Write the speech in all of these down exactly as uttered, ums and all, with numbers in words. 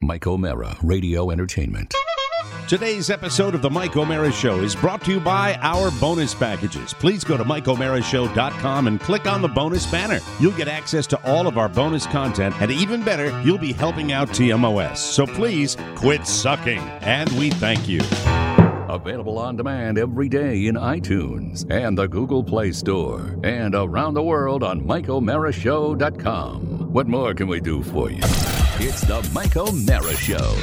Mike O'Mara, Radio Entertainment. Today's episode of the Mike O'Mara Show is brought to you by our bonus packages. Please go to Mike O'Mara Show dot com and click on the bonus banner. You'll get access to all of our bonus content, and even better, you'll be helping out T M O S. So please quit sucking, and we thank you. Available on demand every day in iTunes and the Google Play Store, and around the world on Mike O'Mara Show dot com. What more can we do for you? It's the Mike O'Mara Show.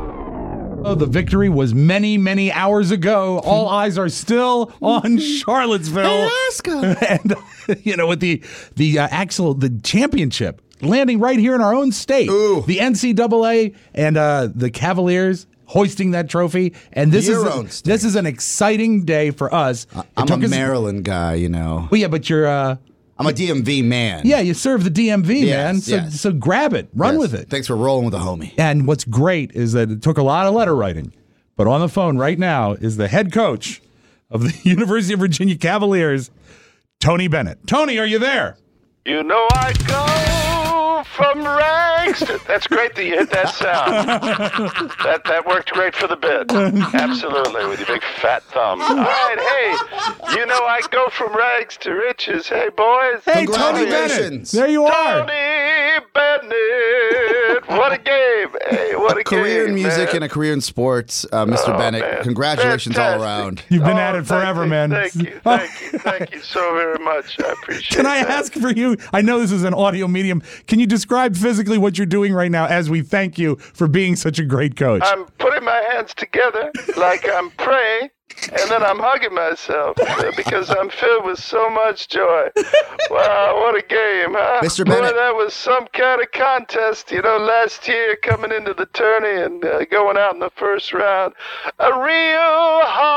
Oh, the victory was many, many hours ago. All eyes are still on Charlottesville. Alaska. And, you know, with the the uh, Axel, the championship landing right here in our own state. Ooh. The N C double A and uh, the Cavaliers hoisting that trophy. And this Your is own a, state. this is an exciting day for us. I- It I'm a took us- Maryland guy, you know. Well, yeah, but you're... Uh, I'm a D M V man. yeah, you serve the D M V, Yes, man. So, yes. so grab it. Run Yes. with it. Thanks for rolling with a homie. And what's great is that it took a lot of letter writing. But on the phone right now is the head coach of the University of Virginia Cavaliers, Tony Bennett. Tony, are you there? You know I go from rags to... That's great that you hit that sound. that that worked great for the bit. Absolutely, with your big fat thumb. All right, hey, you know I go from rags to riches. Hey, boys. Hey, Tony Bennett. Congratulations. There you are. Tony Bennett. What a game. Hey, what a Career game, in music man. and a career in sports, uh, Mister Oh, Bennett. man. Congratulations all Fantastic. around. You've been Oh, at it thank forever, you, man. Thank you, thank you, thank you so very much. I appreciate Can I that. ask for you? I know this is an audio medium. Can you describe physically what you're doing right now as we thank you for being such a great coach? I'm putting my hands together like I'm praying, and then I'm hugging myself uh, because I'm filled with so much joy. Wow, what a game, huh? Mister Boy, Bennett. that was some kind of contest, you know, last year coming into the tourney and uh, going out in the first round. A real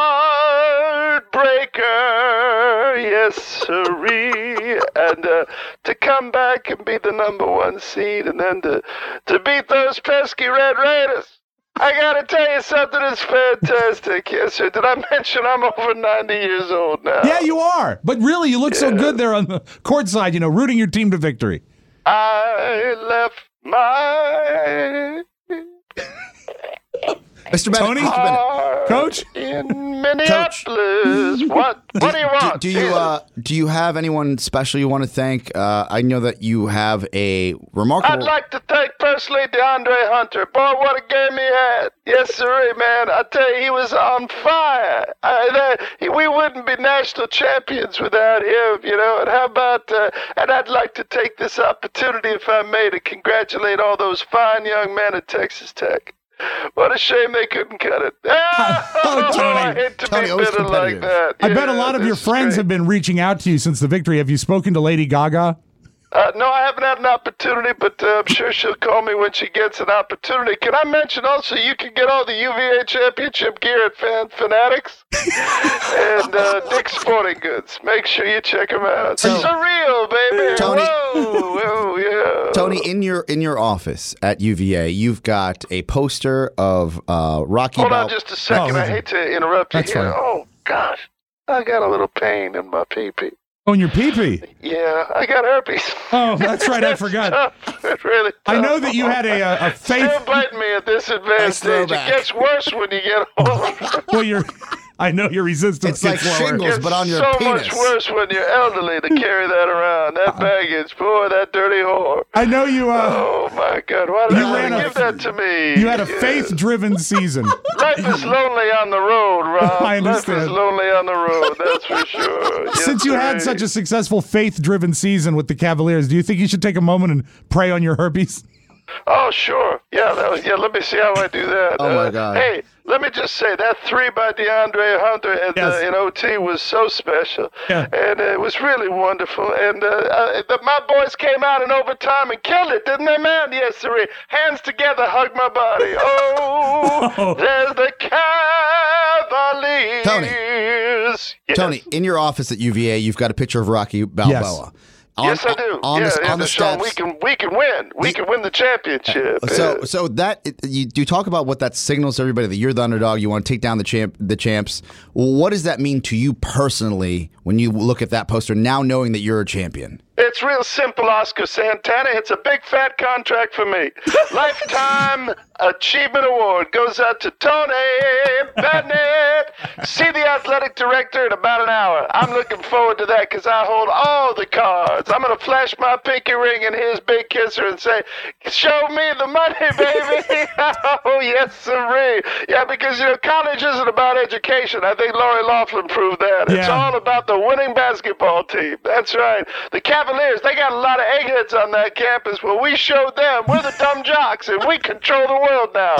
heartbreaker, yes, sirree. And uh, to come back and be the number one seed and then to, to beat those pesky Red Raiders. I gotta tell you something that's fantastic. Yes, sir. Did I mention I'm over ninety years old now? yeah, you are. But really, you look so good there on the court side, you know, rooting your team to victory. I left my Mister Bennett. Tony? Mister Bennett. heart Coach? in Minneapolis. What? What do you want? Do, do you uh, do you have anyone special you want to thank? Uh, I know that you have a remarkable. I'd like to thank personally DeAndre Hunter. Boy, what a game he had. Yes, sir, man. I tell you, he was on fire. I, that, he, we wouldn't be national champions without him, you know. And how about, uh, and I'd like to take this opportunity, if I may, to congratulate all those fine young men at Texas Tech. What a shame they couldn't cut it. Oh, Tony. I hate to Tony, be always bitter like competitive. that. I bet a Yeah, lot of your this is friends great. have been reaching out to you since the victory. Have you spoken to Lady Gaga? Uh, no, I haven't had an opportunity, but uh, I'm sure she'll call me when she gets an opportunity. Can I mention also you can get all the U V A championship gear at Fan Fanatics and uh, Dick's Sporting Goods. Make sure you check them out. So- Surreal, baby. Tony- Whoa, whoa, yeah. Tony, in your in your office at U V A, you've got a poster of uh, Rocky. Hold Bal- on just a second. Oh, I hate to interrupt you that's here. fine. Oh, gosh. I got a little pain in my pee-pee. Oh, in your pee-pee. Yeah, I got herpes. Oh, that's right. I forgot. Tough. It's really tough. I know that you had a, a, a faith. Still biting me at this advanced stage. It throwback. gets worse when you get older. Well, you're. I know your resistance It's like gets lower. shingles, It's but on your so penis. much worse when you're elderly to carry that around. That baggage, boy, that dirty whore. I know you. Uh, Oh my God! Why did You I ran a- give that to me? you had a Yeah. faith-driven season. Life is lonely on the road, Rob. I Life understand. is lonely on the road. That's for sure. Yes, Since you had sir. such a successful faith-driven season with the Cavaliers, do you think you should take a moment and pray on your herpes? Oh, sure. Yeah, that was, yeah. Let me see how I do that. Oh, my Uh, God. Hey, let me just say that three by DeAndre Hunter at, Yes. uh, in O T was so special, Yeah. and uh, it was really wonderful. And uh, uh, the, my boys came out in overtime and killed it, didn't they, man? Yes, sir. Hands together, hug my body. Oh, Oh. there's the Cavaliers. Tony. Yes. Tony, in your office at U V A, you've got a picture of Rocky Balboa. On, Yes, I do. On yeah, the, yeah, on the Sean, steps. we can we can win. We The- can win the championship. So, Uh, so that you, you talk about what that signals to everybody that you're the underdog. You want to take down the champ, the champs. What does that mean to you personally when you look at that poster now, knowing that you're a champion? It's real simple, Oscar Santana. It's a big fat contract for me. Lifetime Achievement Award goes out to Tony Bennett. See the athletic director in about an hour. I'm looking forward to that because I hold all the cards. I'm going to flash my pinky ring in his big kisser and say, show me the money, baby. Oh, yes, sirree. Yeah, because, you know, college isn't about education. I think Lori Loughlin proved that. It's Yeah. all about the winning basketball team. That's right. The Cavaliers, they got a lot of eggheads on that campus. Well, we showed them we're the dumb jocks, and we control the world now.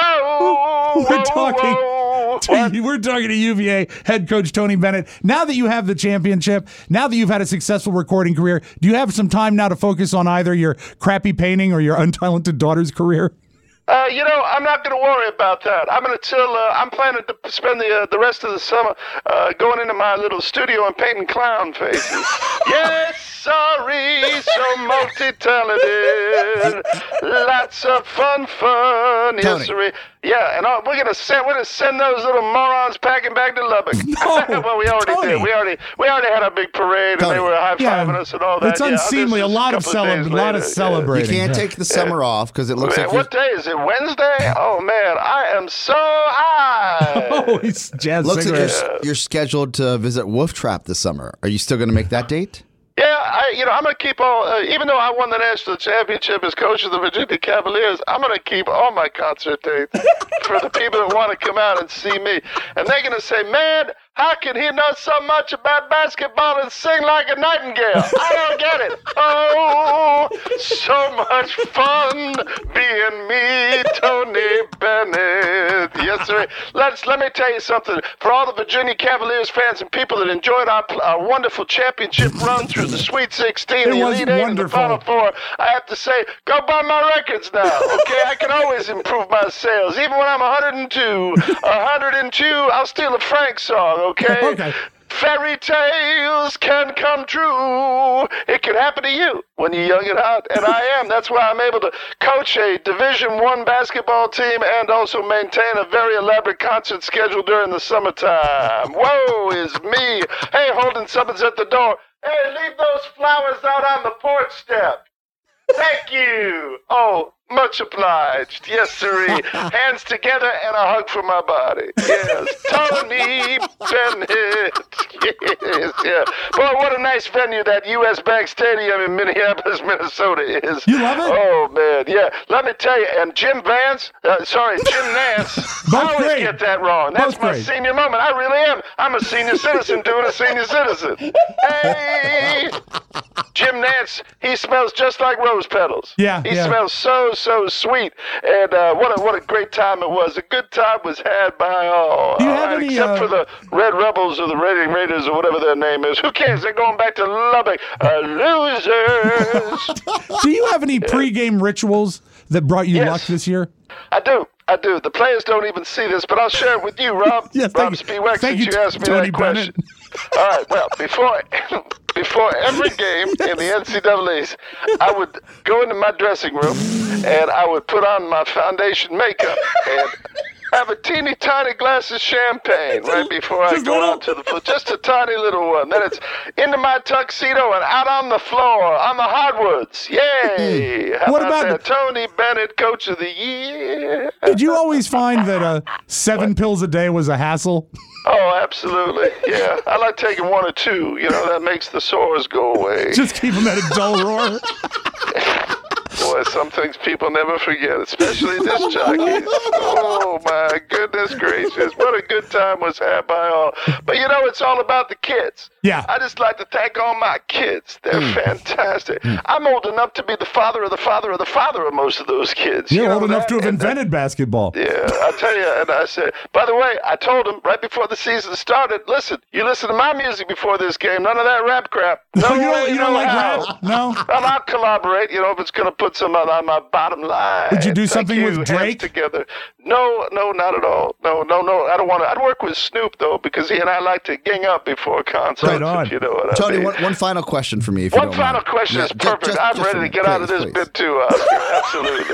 Whoa, We're whoa, talking, whoa. to, What? we're talking to U V A head coach Tony Bennett. Now that you have the championship, now that you've had a successful recording career, do you have some time now to focus on either your crappy painting or your untalented daughter's career? Uh, you know, I'm not going to worry about that. I'm going to tell. Uh, I'm planning to spend the uh, the rest of the summer uh, going into my little studio and painting clown faces. Yes, sorry, so multi-talented, lots of fun, fun. Yes, Tony. sorry. Yeah, and uh, we're gonna send we're gonna send those little morons packing back to Lubbock. No, well, we already Tony. did. We already we already had a big parade, Tony. and they were high Yeah, fiving us and all that. it's Yeah, unseemly. this A is lot of couple cele- days a lot of later. Yeah. celebrating. You can't Yeah. take the summer off because it looks Man, like you're, what day is it? Wednesday? Oh man, I am so high. Oh, he's jazz looks like you're, cigarette. you're scheduled to visit Wolf Trap this summer. Are you still going to make that date? Yeah, I, you know, I'm gonna keep all. Uh, even though I won the national championship as coach of the Virginia Cavaliers, I'm gonna keep all my concert dates for the people that want to come out and see me. And they're gonna say, "Man, how can he know so much about basketball and sing like a nightingale?" I don't get it. Oh, so much fun being me, Tony Bennett. Yes, sir. Let's let me tell you something. For all the Virginia Cavaliers fans and people that enjoyed our, our wonderful championship run through the Sweet sixteen, It the was Elite Eight, and the wonderful. Final Four, I have to say, go buy my records now. Okay, I can always improve my sales. Even when I'm one hundred two, one hundred two, I'll steal a Frank song. Okay. Okay. Fairy tales can come true. It can happen to you when you're young and hot, and I am. That's why I'm able to coach a Division One basketball team and also maintain a very elaborate concert schedule during the summertime. Whoa, is me. Hey, Holden, someone's at the door. Hey, leave those flowers out on the porch step. Thank you. Oh, much obliged. Yes, sirree. Hands together and a hug from my body. Yes. Tony Bennett. Yes, yeah. Boy, what a nice venue that U S Bank Stadium in Minneapolis, Minnesota is. You love it? Oh, man. Yeah. Let me tell you, and Jim Vance, uh, sorry, Jim Nance. Both I always great. get that wrong. That's Both my great. senior moment. I really am. I'm a senior citizen doing a senior citizen. Hey! Jim Nance, he smells just like rose petals. Yeah, He yeah. smells so, so sweet. And uh, what a what a great time it was. A good time was had by all. Do you All have right, any, except uh, for the Red Rebels or the Reading Raiders or whatever their name is. Who cares? They're going back to Lubbock. Uh, losers. Do you have any pregame rituals that brought you Yes. luck this year? I do. I do. The players don't even see this, but I'll share it with you, Rob. Yes, Rob thank you. Spiewak, Thank since you, you asked me Tony that question. Bennett. All right. Well, before before every game in the N C double A's, I would go into my dressing room and I would put on my foundation makeup and have a teeny tiny glass of champagne right before I just go little- out to the floor. Just a tiny little one. Then it's into my tuxedo and out on the floor on the hardwoods. Yay! How What about, about that? Tony Bennett, Coach of the Year. Did you always find that uh, seven pills a day was a hassle? Oh, absolutely. Yeah. I like taking one or two. You know, that makes the sores go away. Just keep them at a dull roar. Boy, some things people never forget, especially disc jockeys. Oh, my goodness gracious. What a good time was had by all. But, you know, it's all about the kids. Yeah. I just like to thank all my kids. They're fantastic. I'm old enough to be the father of the father of the father of most of those kids. You're You know old enough that? to have And, uh, invented basketball. Yeah, I tell you, and I said, by the way, I told him right before the season started, listen, you listen to my music before this game, none of that rap crap. No Oh, you way, don't, you don't no like how. rap? No? Well, I'll collaborate, you know, if it's going to put some on, on my bottom line. Would you do Thank something you, with hands Drake? Together. No, no, not at all. No, no, no. I don't want to. I'd work with Snoop, though, because he and I like to gang up before concerts. right on. You know what Tony, I mean. one, one final question for me. If you One don't final mind. question Yeah, is ju- perfect. just- I'm just ready for to me. get out of Please, this please. bit too, Oscar. Absolutely.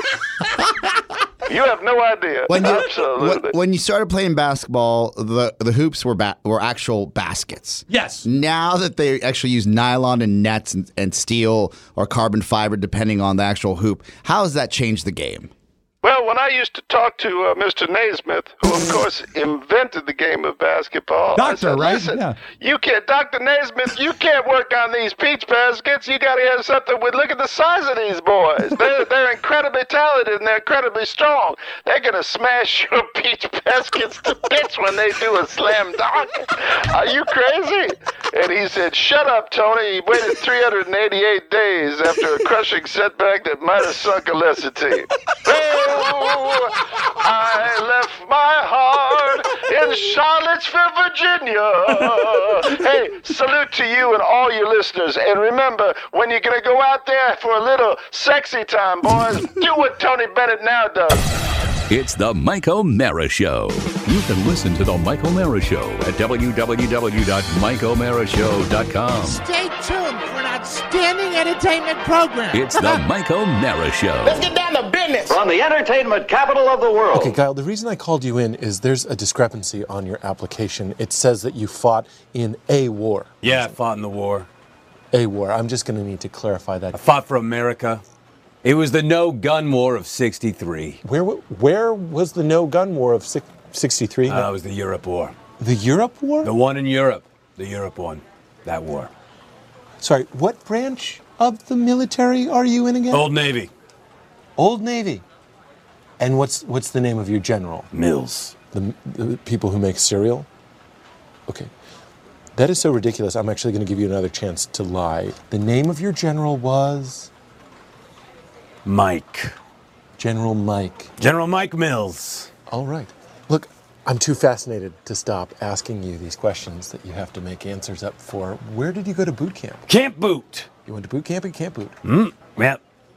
You have no idea. When you, Absolutely. when, when you started playing basketball, the the hoops were ba- were actual baskets. Yes. Now that they actually use nylon and nets and, and steel or carbon fiber, depending on the actual hoop, how has that changed the game? Well, when I used to talk to uh, Mister Naismith, who of course invented the game of basketball, I Doctor, said, right? Listen, Yeah. you can't, Doctor Naismith, you can't work on these peach baskets. You got to have something with. Look at the size of these boys. They're they're incredibly talented and they're incredibly strong. They're gonna smash your peach baskets to bits when they do a slam dunk. Are you crazy? And he said, "Shut up, Tony." He waited three hundred eighty-eight days after a crushing setback that might have sunk a lesser team. Oh, I left my heart in Charlottesville, Virginia. Hey, salute to you and all your listeners. And remember, when you're going to go out there for a little sexy time, boys, do what Tony Bennett now does. It's the Mike O'Mara Show. You can listen to the Mike O'Mara Show at w w w dot mike o'mara show dot com. Stay tuned for an outstanding entertainment program. It's the Mike O'Mara Show. Let's get down to business. From the entertainment capital of the world. Okay, Kyle, the reason I called you in is there's a discrepancy on your application. It says that you fought in a war. Yeah, I fought in the war. A war. I'm just going to need to clarify I that. fought for America. It was the no-gun war of sixty-three. Where w- where was the no-gun war of sixty-three? Uh, it was the Europe War. The Europe War? The one in Europe. The Europe one. That war. Sorry, what branch of the military are you in again? Old Navy. Old Navy. And what's what's the name of your general? Mills. The, the people who make cereal? Okay. That is so ridiculous. I'm actually going to give you another chance to lie. The name of your general was? Mike. General Mike. General Mike Mills. All right. Look, I'm too fascinated to stop asking you these questions that you have to make answers up for. Where did you go to boot camp? Camp Boot. You went to boot camp and Camp Boot. Mm, yep.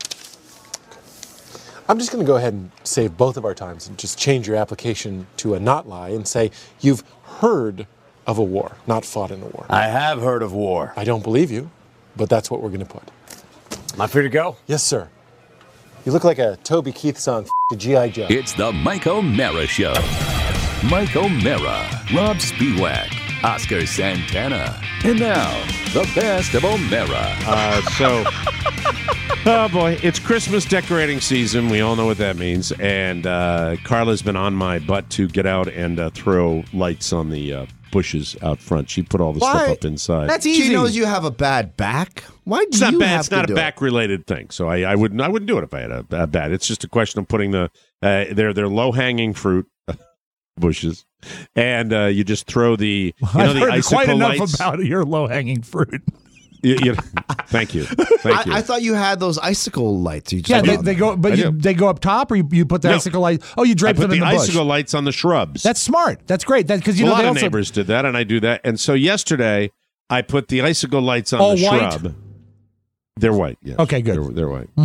I'm just going to go ahead and save both of our times and just change your application to a not lie and say you've heard of a war, not fought in a war. I have heard of war. I don't believe you, but that's what we're going to put. Am I free to go? Yes, sir. You look like a Toby Keith song, F- G I. Joe. It's the Mike O'Mara Show. Mike O'Mara, Rob Spiewak, Oscar Santana. And now, the best of O'Mara. Uh, so, oh boy, it's Christmas decorating season. We all know what that means. And uh, Carla's been on my butt to get out and uh, throw lights on the uh, bushes out front. She put all the stuff Why? up inside. That's easy. She knows you have a bad back. Why do It's not you bad. have It's to not a do it? back-related thing. So I, I wouldn't. I wouldn't do it if I had a, a bad. It's just a question of putting the. Uh, they're they're low-hanging fruit bushes, and uh, you just throw the. You know, I've the heard icicle quite enough lights. about your low-hanging fruit. You- you- thank you. Thank you. I, I thought you had those icicle lights. You just Yeah, put they, on they there. go, but I you, do. they go up top, or you, you put the No. icicle light. Oh, you I drape put them in the the bush. icicle lights on the shrubs. That's smart. That's great. That because you a know lot they of also, neighbors did that, and I do that. And so yesterday, I put the icicle lights on All the white? shrub. They're white. Yes. Okay, good. They're, they're white.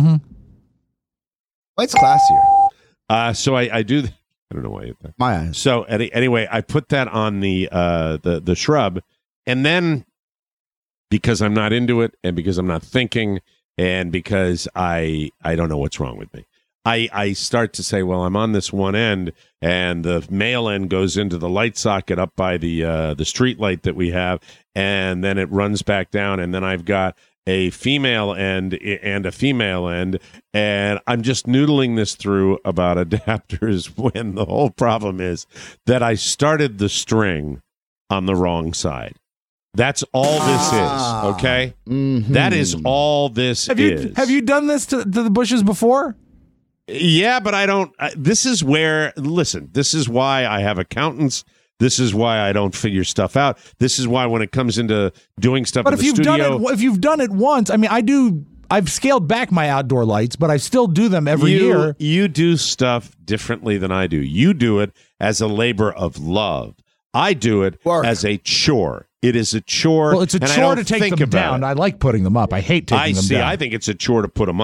White's classier. Uh, so I, I do. Th- I don't know why I did that. My eyes. So any, anyway, I put that on the uh, the the shrub, and then because I'm not into it, and because I'm not thinking, and because I I don't know what's wrong with me, I I start to say, well, I'm on this one end, and the male end goes into the light socket up by the uh, the street light that we have, and then it runs back down, and then I've got a female end and a female end, and I'm just noodling this through about adapters when the whole problem is that I started the string on the wrong side. That's all this Ah. is, okay? Mhm. That is all this have you is. have you done this to, to the bushes before? Yeah, but I don't. I, this is where, listen, this is why I have accountants. This is why I don't figure stuff out. This is why when it comes into doing stuff But in if the you've studio, done it, if you've done it once, I mean, I do. I've scaled back my outdoor lights, but I still do them every you, year. You do stuff differently than I do. You do it as a labor of love. I do it Work. as a chore. It is a chore. Well, it's a and I chore don't to take think them about down. it. I like putting them up. I hate taking I them see. down. I think it's a chore to put them up.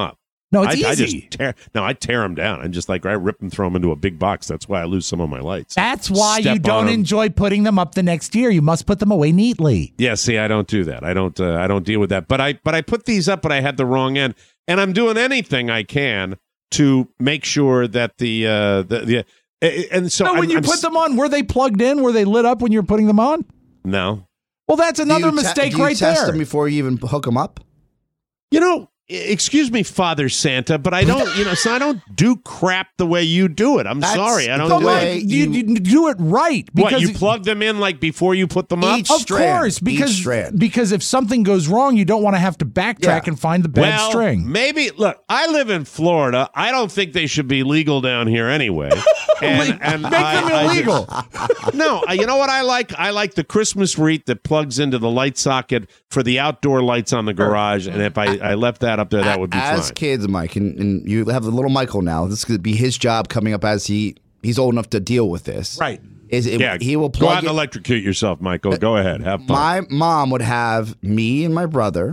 No, it's I, I easy. just tear, no, I tear them down. I'm just like, I rip them, throw them into a big box. That's why I lose some of my lights. That's why Step you don't on 'em. enjoy putting them up the next year. You must put them away neatly. Yeah, see, I don't do that. I don't. Uh, I don't deal with that. But I. But I put these up, but I had the wrong end, and I'm doing anything I can to make sure that the uh, the, the and so No, when I'm, you I'm put s- them on, were they plugged in? Were they lit up when you were putting them on? no. Well, that's Do another you te- mistake do you right test there. them before you even hook them up? You know, excuse me, Father Santa, but I don't. You know, so I don't do crap the way you do it. I'm That's sorry, I don't the do way- it. you, you do it right. What, Because you plug them in like before you put them up? Each Of strand, course, each because strand. because if something goes wrong, you don't want to have to backtrack Yeah. and find the bad well, string. maybe. Look, I live in Florida. I don't think they should be legal down here anyway. And, and Make I- them I just- illegal. no, I- you know what I like? I like the Christmas wreath that plugs into the light socket for the outdoor lights on the garage. And if I, I left that up there, that would be As fine. kids, Mike, and, and you have the little Michael now. This could be his job coming up as he he's old enough to deal with this. Right. Is it, Yeah, he will go plug out and it- electrocute yourself, Michael. Go ahead, have fun. My mom would have me and my brother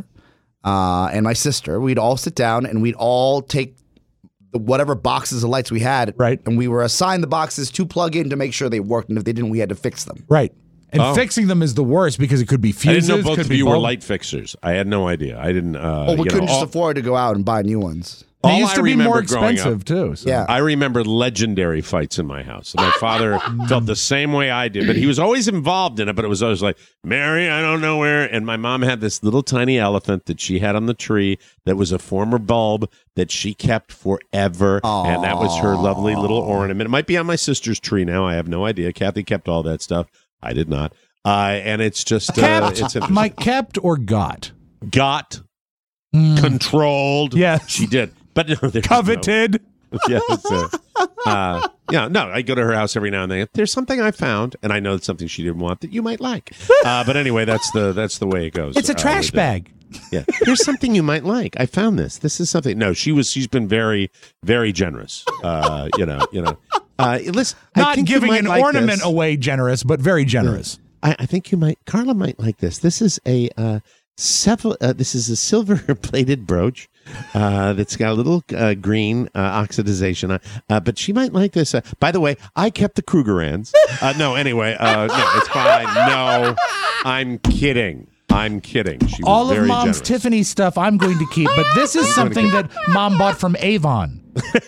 uh, and my sister. We'd all sit down and we'd all take the whatever boxes of lights we had. Right. And we were assigned the boxes to plug in to make sure they worked. And if they didn't, we had to fix them. Right. And Oh. fixing them is the worst because it could be I fuses. didn't know both could of be you were bulb- light fixers. I had no idea. I didn't. Uh, Oh, we you couldn't know, just all- afford to go out and buy new ones. They all used I to be more remember growing expensive up- too. So. Yeah. I remember legendary fights in my house. My father felt the same way I did, but he was always involved in it. But it was always like, Mary, I don't know where. And my mom had this little tiny elephant that she had on the tree that was a former bulb that she kept forever. And that was her lovely little ornament. It might be on my sister's tree now. I have no idea. Kathy kept all that stuff. I did not. Uh, and it's just, uh, Kept, it's interesting. Mike, kept or got? Got, Mm. controlled. Yes. She did. But no, there's no- Coveted. yes. Uh, uh, yeah, no, I go to her house every now and then. There's something I found, and I know it's something she didn't want that you might like. Uh, but anyway, that's the that's the way it goes. It's a uh, trash with it. bag. Yeah, here's something you might like. I found this. This is something. No, she was. She's been very, very generous. Uh, you know, you know. Uh, listen, I Not think you giving might an like ornament this. away generous, but very generous. I, I think you might. Carla might like this. This is a. Uh, Several, uh, this is a silver-plated brooch uh, that's got a little uh, green uh, oxidization on. Uh, but she might like this. Uh, by the way, I kept the Krugerrands. Uh, no, anyway, uh, no, it's fine. No, I'm kidding. I'm kidding. She was All of very Mom's generous. Tiffany stuff I'm going to keep, but this is something that Mom bought from Avon.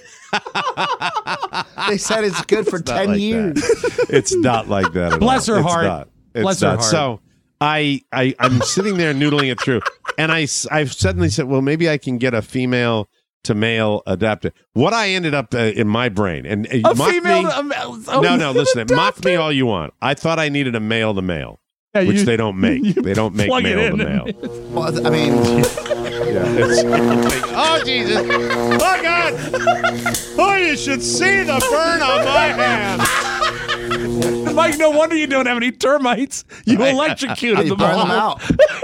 They said it's good for It's not ten like years. that. It's not like that at Bless all. her It's heart. not. It's Bless her not. heart. So I, I, I'm sitting there noodling it through, and I, s- I've suddenly said, well, maybe I can get a female to male adapter. What I ended up uh, in my brain, and uh, A mock female me, to- a male- oh, no, no, listen, adapter. mock me all you want. I thought I needed a male to male, Yeah, which you- they don't make. you They don't make plug it male to in male. and- Well, I mean, Yeah, it's- oh Jesus! Oh God! Oh, you should see the burn on my hand. Mike, no wonder you don't have any termites. You electrocuted you them burn all. them out.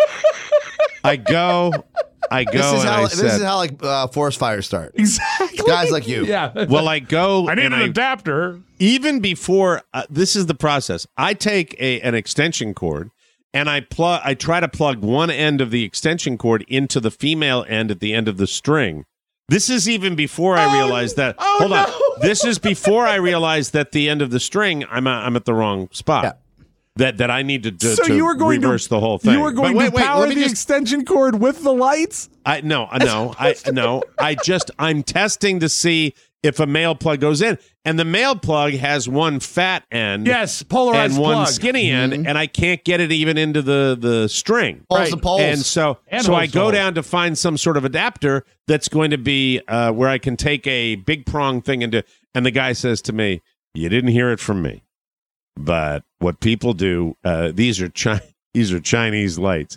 I go, I go, This is and how I this said, is how like uh, forest fires start. Exactly. Guys like you. Yeah. well, I go. I need and an I, adapter. even before uh, this is the process. I take a an extension cord and I plug. I try to plug one end of the extension cord into the female end at the end of the string. This is even before I realized that. oh, hold on. no. This is before I realized that the end of the string, I'm uh, I'm at the wrong spot. Yeah. That that I need to, to, So to you were going reverse to the whole thing. You were going But wait, to wait, power let me the just- extension cord with the lights. I no, no, I no. I just I'm testing to see if a male plug goes in, and the male plug has one fat end, Yes, polarized and one plug. skinny end, and I can't get it even into the the string. Poles to poles. And so, And so I holes to go holes. down to find some sort of adapter that's going to be uh, where I can take a big prong thing into. And the guy says to me, "You didn't hear it from me, but what people do, uh, these are Chi- these are Chinese lights.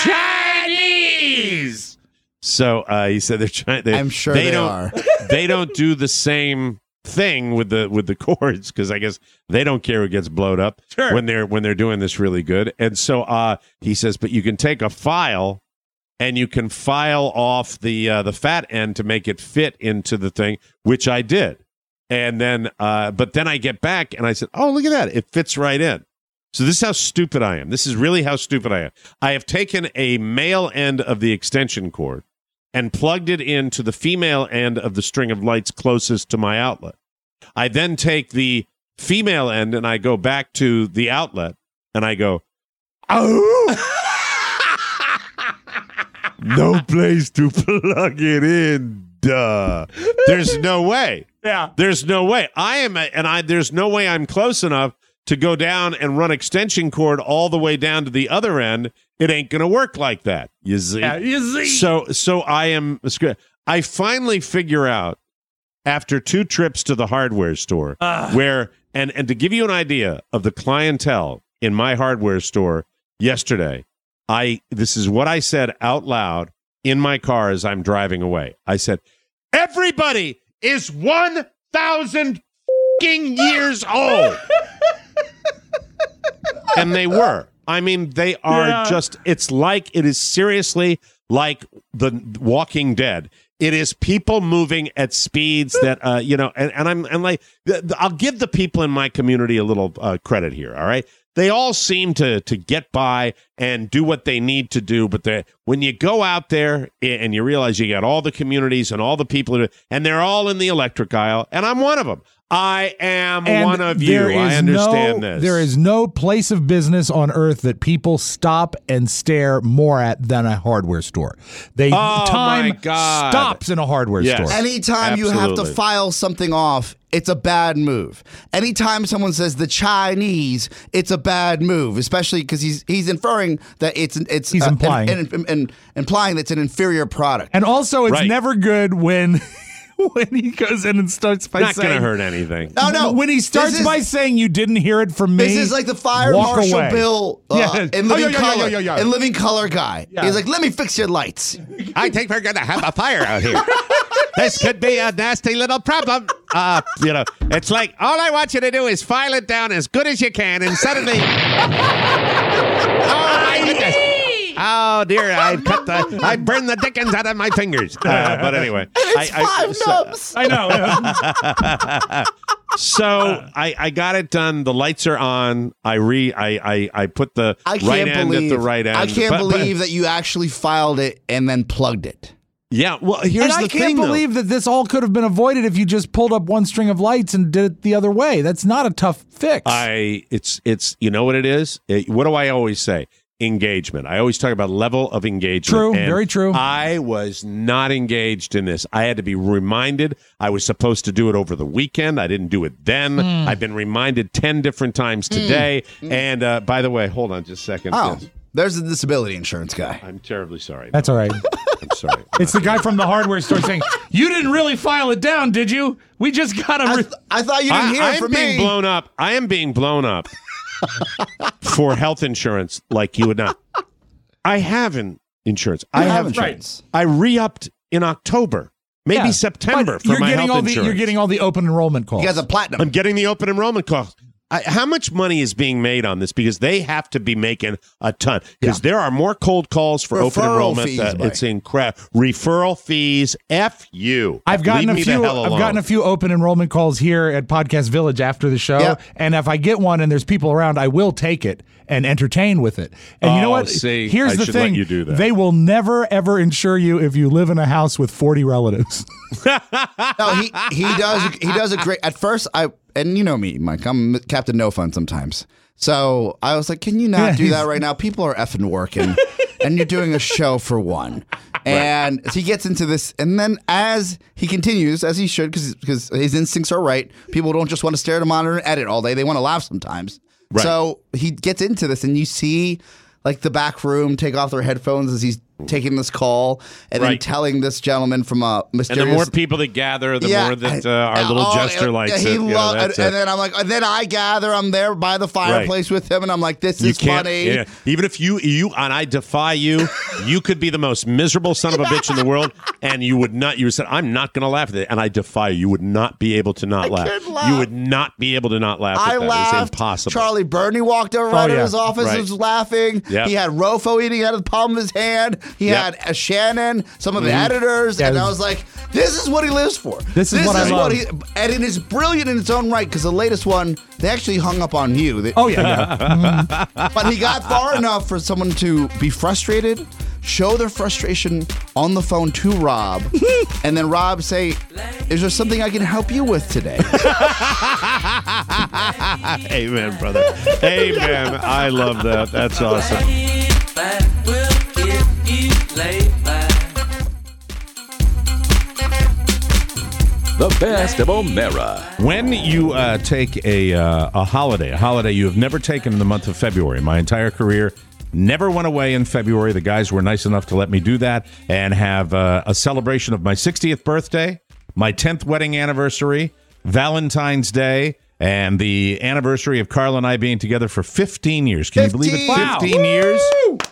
Chinese." So uh, he said they're trying. They, I'm sure they, they don't. are. They don't do the same thing with the with the cords because I guess they don't care who gets blowed up Sure. when they're when they're doing this really good. And so uh, he says, but you can take a file and you can file off the uh, the fat end to make it fit into the thing, which I did. And then, uh, but then I get back and I said, oh, look at that. It fits right in. So this is how stupid I am. This is really how stupid I am. I have taken a male end of the extension cord and plugged it into the female end of the string of lights closest to my outlet. I then take the female end and I go back to the outlet and I go, oh, no place to plug it in. Duh. There's no way. Yeah. There's no way. I am, and I. There's no way I'm close enough to go down and run extension cord all the way down to the other end. It ain't going to work like that. You see? Yeah, you see? So, so I am. I finally figure out after two trips to the hardware store uh. where, and and to give you an idea of the clientele in my hardware store yesterday, I this is what I said out loud in my car as I'm driving away. I said, everybody is one thousand years old. And they were. I mean, they are yeah. just, it's like, it is seriously like The Walking Dead. It is people moving at speeds that, uh, you know, and, and I'm and like, th- th- I'll give the people in my community a little uh, credit here, all right? They all seem to to get by and do what they need to do, but when you go out there and you realize you got all the communities and all the people, and they're all in the electric aisle, and I'm one of them. I am and one of you. I understand no, this. There is no place of business on earth that people stop and stare more at than a hardware store. They oh time my God. stops in a hardware yes. store. Anytime Absolutely. you have to file something off, it's a bad move. Anytime someone says the Chinese, it's a bad move, especially because he's he's inferring that it's it's he's uh, implying and, and, and implying that it's an inferior product. And also, it's right. never good when. When he goes in and starts by Not saying... Not going to hurt anything. No, no. When he starts is, by saying you didn't hear it from me, this is like the fire marshal away. bill uh, yeah. in Living oh, yeah, yeah, Color. Yeah, yeah, yeah, yeah. In Living Color guy. Yeah. He's like, let me fix your lights. I think we're going to have a fire out here. This could be a nasty little problem. Uh, you know, it's like, all I want you to do is file it down as good as you can, and suddenly... oh, my goodness. Oh, dear, I cut the, I burned the dickens out of my fingers. Uh, but anyway. It's I, five I, nubs. So, I know. So I, I got it done. The lights are on. I re I I, I put the I can't right end believe, at the right end. I can't but, believe but, that you actually filed it and then plugged it. Yeah, well, here's and the I can't thing, believe though. that this all could have been avoided if you just pulled up one string of lights and did it the other way. That's not a tough fix. I it's it's you know what it is? It, what do I always say? Engagement. I always talk about level of engagement. True, and very true. I was not engaged in this. I had to be reminded. I was supposed to do it over the weekend. I didn't do it then. Mm. I've been reminded ten different times today. Mm. And uh, by the way, hold on just a second. Oh, yes. There's the disability insurance guy. I'm terribly sorry. That's all right. I'm sorry. It's the guy from the hardware store saying, you didn't really file it down, did you? We just got him. I, Re- th- I thought you didn't I, hear I it am from being me. blown up. I am being blown up for health insurance like you would not. I have an insurance. You I have have insurance. I re-upped in October, maybe Yeah, September but for you're my getting health all the, insurance. You're getting all the open enrollment calls. He has a platinum. I'm getting the open enrollment call. I, how much money is being made on this? Because they have to be making a ton. Because yeah. there are more cold calls for Referral open enrollment. Fees, that it's incredible. Referral fees. F you. I've gotten Leave a me few. the hell I've alone. gotten a few open enrollment calls here at Podcast Village after the show, yeah. and if I get one and there's people around, I will take it and entertain with it. And oh, you know what? See, Here's I the should thing: let you do that. They will never ever insure you if you live in a house with forty relatives. No, he he does he does a great. At first, I and you know me, Mike. I'm Captain No Fun sometimes. So I was like, can you not Yeah, do he's- that right now? People are effing working, and you're doing a show for one. And he gets into this, and then as he continues, as he should, because his instincts are right. People don't just want to stare at a monitor and edit all day; they want to laugh sometimes. Right. So he gets into this, and you see like the back room take off their headphones as he's taking this call, and then Right. telling this gentleman from a And mysterious. the more people that gather, the Yeah, more that uh, our little oh, jester likes he it. You lo- know, that's and, it. and then I'm like, and then I gather. I'm there by the fireplace with him, and I'm like, this You is can't, funny. yeah. Even if you you and I defy you, you could be the most miserable son of a bitch in the world, and you would not. You said, "I'm not going to laugh at it," and I defy you. You would not be able to not I laugh. can't laugh. You would not be able to not laugh. I at that. laughed. It's impossible. Charlie Burney walked over right Oh, in yeah. his office Right. and was laughing. Yep. He had Rofo eating out of the palm of his hand. He Yep. had uh, Shannon, some of the editors, Yeah, and this- I was like, this is what he lives for. This is what I love. he, and it is brilliant in its own right, because the latest one, they actually hung up on you. They- Oh yeah, yeah. But he got far enough for someone to be frustrated, show their frustration on the phone to Rob, and then Rob say, "Is there something I can help you with today?" Amen, brother. Amen. I love that. That's awesome. The best of O'Mara. When you uh, take a uh, a holiday, a holiday you have never taken in the month of February, my entire career never went away in February. The guys were nice enough to let me do that and have uh, a celebration of my sixtieth birthday, my tenth wedding anniversary, Valentine's Day, and the anniversary of Carl and I being together for fifteen years. Can fifteen. you believe it? Wow. fifteen years.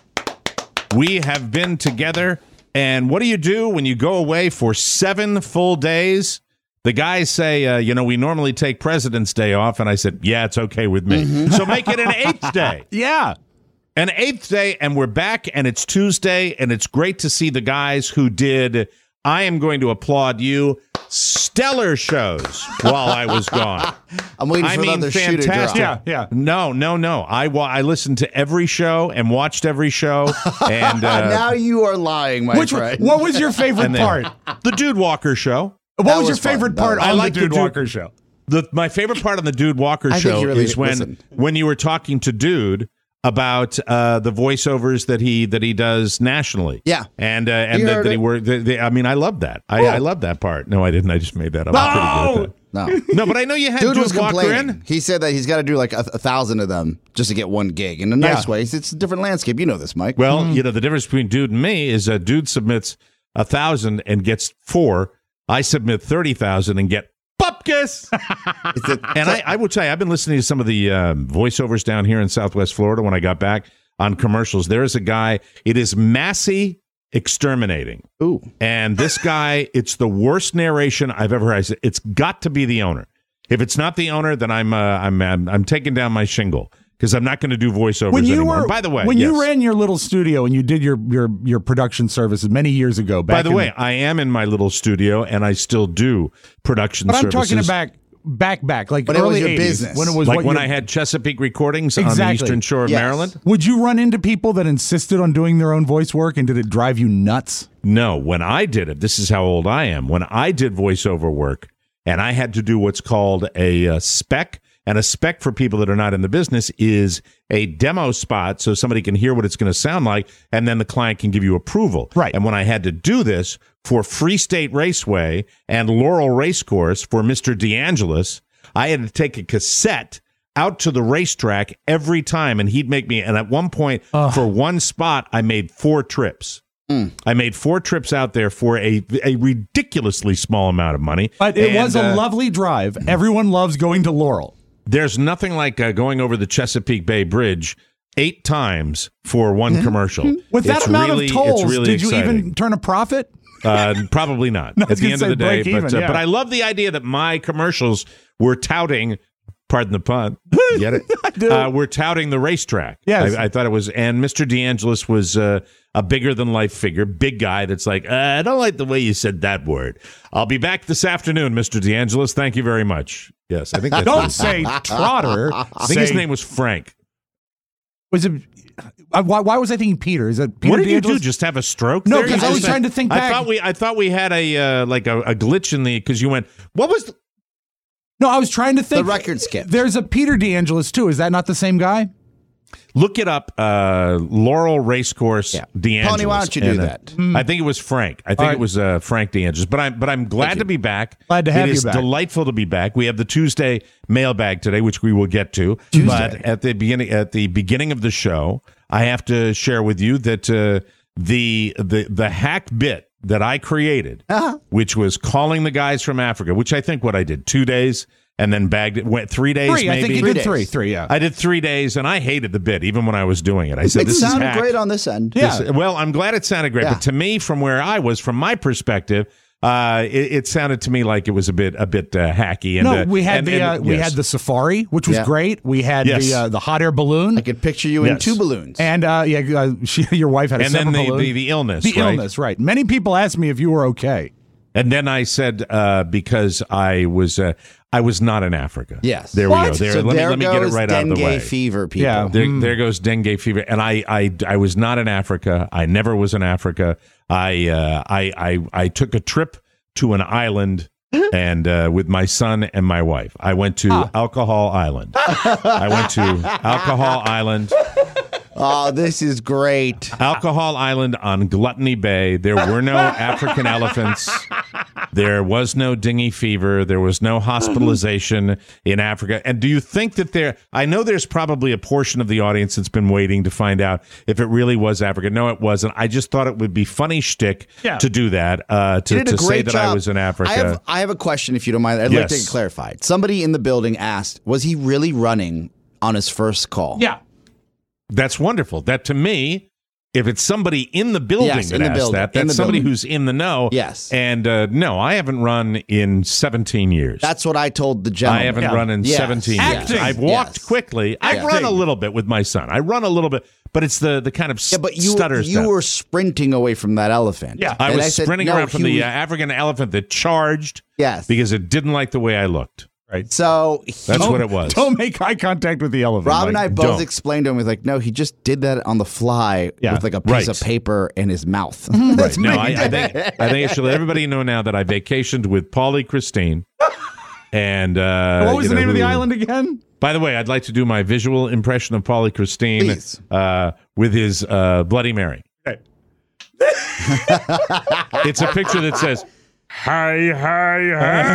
We have been together. And what do you do when you go away for seven full days? The guys say, uh, you know, we normally take President's Day off. And I said, yeah, it's okay with me. Mm-hmm. So make it an eighth day. Yeah. An eighth day, and we're back, and it's Tuesday, and it's great to see the guys who did, I am going to applaud you, stellar shows while I was gone. I'm waiting I for mean, another shooter drop. Yeah, yeah. No, no, no. I, wa- I listened to every show and watched every show. And uh, now you are lying, my Which friend. what was your favorite and then- part? the Dude Walker show. What That was, was your fun. favorite That part was- on I like the the Dude Dude- Walker show? The my favorite part on the Dude Walker I think show you really is when listen. when you were talking to Dude about uh, the voiceovers that he that he does nationally. Yeah. and uh, and You that, heard that he it. worked. That, that- I mean, I love that. I, I love that part. No, I didn't. I just made that up. I'm pretty good at that. No. No, but I know you had Dude Dude, was Walker complaining. in. He said that he's got to do like a, a thousand of them just to get one gig in a nice Yeah. way. It's, it's a different landscape. You know this, Mike. Well, you know the difference between Dude and me is uh, Dude submits a thousand and gets four. I submit thirty thousand and get bupkis. It's a- And I, I will tell you, I've been listening to some of the um, voiceovers down here in Southwest Florida when I got back on commercials. There is a guy, it is Massey Exterminating. Ooh. And this guy, it's the worst narration I've ever heard. It's got to be the owner. If it's not the owner, then I'm uh, I'm, I'm I'm taking down my shingle because I'm not going to do voiceovers When you anymore. were, By the way, when yes. you ran your little studio and you did your your your production services many years ago, back By the in way, I am in my little studio and I still do production but I'm services. talking about back back like When it was early your eighties, business. when it was like what when your- I had Chesapeake Recordings on the Exactly. Eastern Shore of Yes. Maryland. Would you run into people that insisted on doing their own voice work, and did it drive you nuts? No, when I did it, this is how old I am. When I did voiceover work and I had to do what's called a uh, spec, and a spec for people that are not in the business is a demo spot so somebody can hear what it's going to sound like, and then the client can give you approval. Right. And when I had to do this for Free State Raceway and Laurel Racecourse for Mister DeAngelis, I had to take a cassette out to the racetrack every time, and he'd make me, and at one point, for one spot, I made four trips. Mm. I made four trips out there for a a ridiculously small amount of money. But it And, was a uh, lovely drive. Everyone loves going to Laurel. There's nothing like uh, going over the Chesapeake Bay Bridge eight times for one commercial. With that It's amount really- of tolls, it's really did you exciting. even turn a profit? Uh, probably not No, I at was the gonna end say of the day. break But, even, uh, yeah. but I love the idea that my commercials were touting, pardon the pun, get it? I do. Uh, we're touting the racetrack. Yes. I, I thought it was, and Mister DeAngelis was uh, a bigger than life figure, big guy that's like, uh, I don't like the way you said that word. I'll be back this afternoon, Mister DeAngelis. Thank you very much. Yes, I think that's Don't his- say Trotter. I think his Say- name was Frank. was it. Uh, why, why was I thinking Peter? Is that Peter? What did you do? DeAngelis? Just have a stroke? No, there? 'cause You I was just- trying to think I back. thought we, I thought we had a uh, like a, a glitch in the because you went. What was? The, No, I was trying to think. The record skip. There's a Peter DeAngelis too. Is that not the same guy? Look it up. Uh, Laurel Racecourse Yeah. DeAngelis. Pony, why don't you do And, uh, that? I think it was Frank. I think All right. it was uh, Frank DeAngelis. But I'm but I'm glad to be back. Glad to have It you is back. delightful to be back. We have the Tuesday mailbag today, which we will get to. But at the beginning at the beginning of the show, I have to share with you that uh, the the the hack bit that I created, Uh-huh. which was calling the guys from Africa, which I think what I did two days and then bagged it. Went three days. Three. maybe. I think you Three did days. three. Three. Yeah. I did three days, and I hated the bit even when I was doing it. I said, It "This is sounded hack." great on this end. Yeah. This- well, I'm glad it sounded great, Yeah. but to me, from where I was, from my perspective, uh, it, it sounded to me like it was a bit a bit uh, hacky. And no, uh, we had and- the and- uh, we yes. had the safari, which was Yeah. great. We had Yes. the uh, the hot air balloon, I could picture you in Yes. two balloons. and uh, yeah, uh, she, your wife had a and then separate the, balloon. the the illness, The right? illness, right? Many people asked me if you were okay. And then I said uh, because I was uh, I was not in Africa. Yes. There What? we go. There, So let there me let me get it goes right out of the dengue way. fever, people. Yeah. There, Mm. there goes dengue fever, and I, I, I was not in Africa. I never was in Africa. I, uh, I, I, I took a trip to an island, and uh, with my son and my wife, I went to Ah. Alcohol Island. I went to Alcohol Island. Oh, this is great. Alcohol Island on Gluttony Bay. There were no African elephants. There was no dengue fever. There was no hospitalization in Africa. And do you think that there, I know there's probably a portion of the audience that's been waiting to find out if it really was Africa. No, it wasn't. I just thought it would be funny shtick Yeah. to do that, uh, to, You did a to say great that job. I was in Africa. I have, I have a question, if you don't mind. I'd like to Yes. get clarified. Somebody in the building asked, was he really running on his first call? Yeah. That's wonderful. That to me, if it's somebody in the building Yes, that in the asked building, that, in that's the somebody building. who's in the know. Yes. And uh, no, I haven't run in seventeen years. That's what I told the gentleman. I haven't Yeah. run in Yes. seventeen Acting. years. I've walked Yes. quickly. I Acting. run a little bit with my son. I run a little bit, but it's the the kind of Yeah, but you, stutter you stuff. were sprinting away from that elephant. Yeah. I And was said, sprinting no, around from he the uh, was- African elephant that charged Yes. because it didn't like the way I looked. Right. So That's he- what it was. Don't make eye contact with the elephant. Rob and I Like, both don't. explained to him, he's like, no, he just did that on the fly Yeah. with like a piece Right. of paper in his mouth. Right. No, I, I think I think I should let everybody know now that I vacationed with Paulie Christine. And uh, What was you the know, name of the who- island again? By the way, I'd like to do my visual impression of Paulie Christine Please. uh, with his uh, Bloody Mary. Okay. It's a picture that says, "Hi, hi,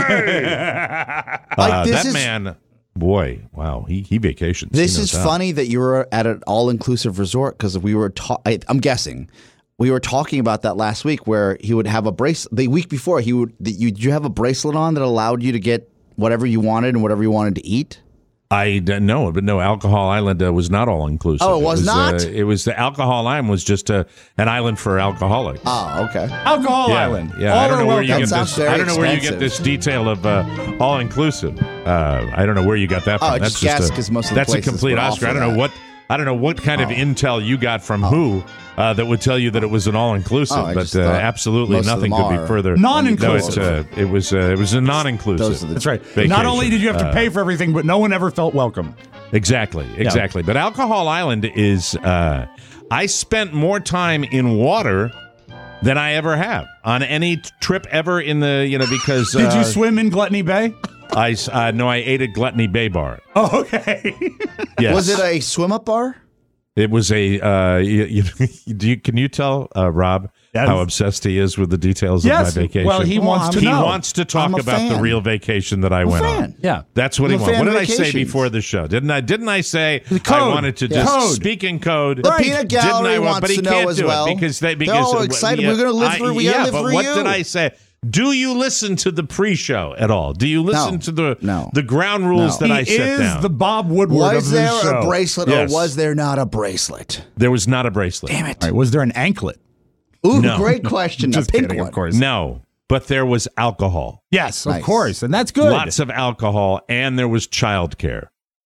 hi." Like, Uh, this that is- man, boy, wow, he he vacations. This He is knows how. funny that you were at an all-inclusive resort because we were. Ta- I, I'm guessing we were talking about that last week, where he would have a bracelet. The week before, he would. The, you, did you have a bracelet on that allowed you to get whatever you wanted and whatever you wanted to eat? I don't know, but no, Alcohol Island uh, was not all inclusive. Oh, it was not? Uh, it was the Alcohol Island was just uh, an island for alcoholics. Oh, okay. Alcohol yeah, Island. Yeah, All I don't are know where you welcome. get That sounds this. very I don't know where you get expensive. this detail of uh, all inclusive. Uh, I don't know where you got that Oh, from. I that's just guessed a, 'cause most of the that's a places complete would Oscar. I offer don't know that. what. I don't know what kind of intel you got from who uh, that would tell you that it was an all inclusive, Oh, I but just uh, thought absolutely most of nothing them could be are further. Non-inclusive. No, it's, uh, it was uh, it was a non-inclusive. Those are the- That's right. Vacation. Not only did you have to Uh, pay for everything, but no one ever felt welcome. Exactly, exactly. But Alcohol Island is, uh, I spent more time in water than I ever have on any t- trip ever in the, you know, because. Did uh, you swim in Gluttony Bay? I, s- uh, no, I ate at Gluttony Bay Bar. Oh, okay. Yes. Was it a swim-up bar? It was a, uh, you, you, do you, can you tell, uh, Rob, Yes. how obsessed he is with the details Yes. of my vacation? Well, he Well, wants I'm- to He know. wants to talk I'm a about the fan. real vacation that I I'm a went fan. on. Yeah. That's what I'm he a wants. fan What of did I say vacations. before the show? Didn't I? Didn't I say The I code. wanted to Yeah. just Code. speak in code? The peanut Didn't gallery I? wants but he to know can't as do well. it because they They're because all excited. We're gonna live I- through- we yeah, gotta live but through what you. did I say? Do you listen to the pre-show at all? Do you listen No. to the No. the ground rules No. that I He set is down? the Bob Woodward Was of there this show. a bracelet Yes. or was there not a bracelet? there was not a bracelet. Damn it. All right, was there an anklet? Ooh, No. great question. Just a pink kidding, one. of course. No, but there was alcohol. Yes, of Nice. course, and that's good. Lots of alcohol, and there was childcare.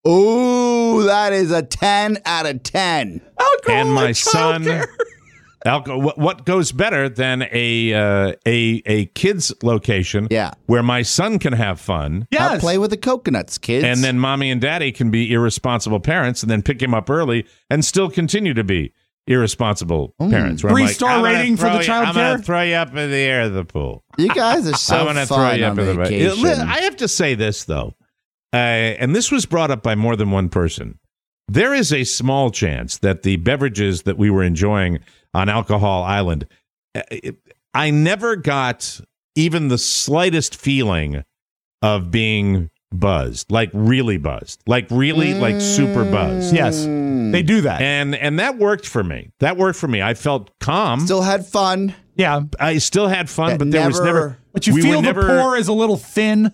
Ooh, that is a ten out of ten. Alcohol and my and son. childcare. Alco- what, what goes better than a uh, a a kids location? Yeah. where my son can have fun, Yes. I'll play with the coconuts, kids. and then mommy and daddy can be irresponsible parents, and then pick him up early, and still continue to be irresponsible parents. Where I'm like, Three-star I'm gonna rating for throw the you- child I'm gonna care? throw you up in the air of the pool. you guys are so I'm gonna throw fun you up on in the vacation. I have to say this though, uh, and this was brought up by more than one person. There is a small chance that the beverages that we were enjoying on Alcohol Island, uh, it- I never got even the slightest feeling of being buzzed, like really buzzed, like really like super buzzed. Yes, they do that. And and that worked for me. That worked for me. I felt calm. Still had fun. yeah, I still had fun, That but there was never- never. but you we were feel the never, pour is a little thin.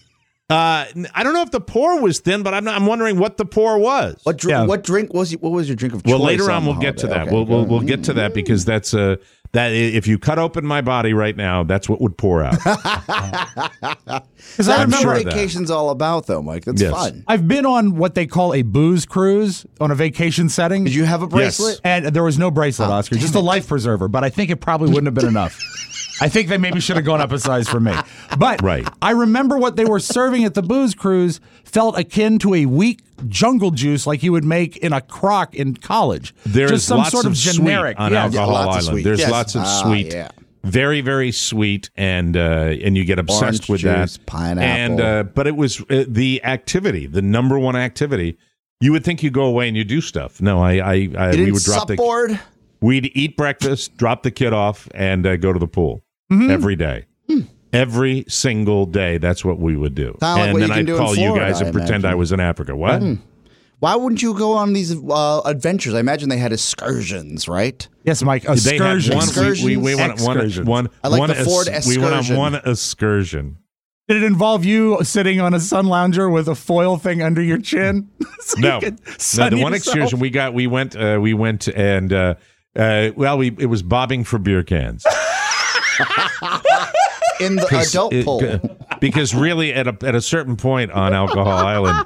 Uh, I don't know if the pour was thin, but I'm not, I'm wondering what the pour was. What dr- Yeah. what drink was you, what was your drink of choice? Well, later on the we'll get to holiday? that. Okay, we'll we'll, good. we'll get to that because that's uh that if you cut open my body right now, that's what would pour out. Because I That's remember what sure that. vacation's all about, though, Mike. That's Yes. fun. I've been on what they call a booze cruise on a vacation setting. Did you have a bracelet? And there was no bracelet, Oscar, just a life preserver. But I think it probably wouldn't have been enough. I think they maybe should have gone up a size for me. But Right. I remember what they were serving at the booze cruise felt akin to a weak jungle juice like you would make in a crock in college. There's Just some lots sort of, of generic. sweet on yeah, Alcohol lots of Island. sweet. There's Yes. lots of Ah, sweet. yeah. Very, very sweet, and uh, and you get obsessed Orange with juice, that. pineapple. And uh, but it was uh, the activity, the number one activity. You would think you go away and you do stuff. No, I, I, I You we didn't would drop sup the board? we'd eat breakfast, drop the kid off, and uh, go to the pool every day. Every single day, that's what we would do. Sound like and what then you can I'd do in call you Florida, guys I and pretend imagine. I was in Africa. What? Why wouldn't you go on these uh, adventures? I imagine they had excursions, right? Yes, Mike. They had Excursion. one. Excursions? We, we, we went on one. Excursions. one I like one the Ford es- We went on Excursion. one excursion. Did it involve you sitting on a sun lounger with a foil thing under your chin? So you No, could no. sun The one yourself? excursion we got, we went, uh, we went, and uh, uh, well, we it was bobbing for beer cans. In the 'Cause adult it- pool. because really, at a at a certain point on Alcohol Island,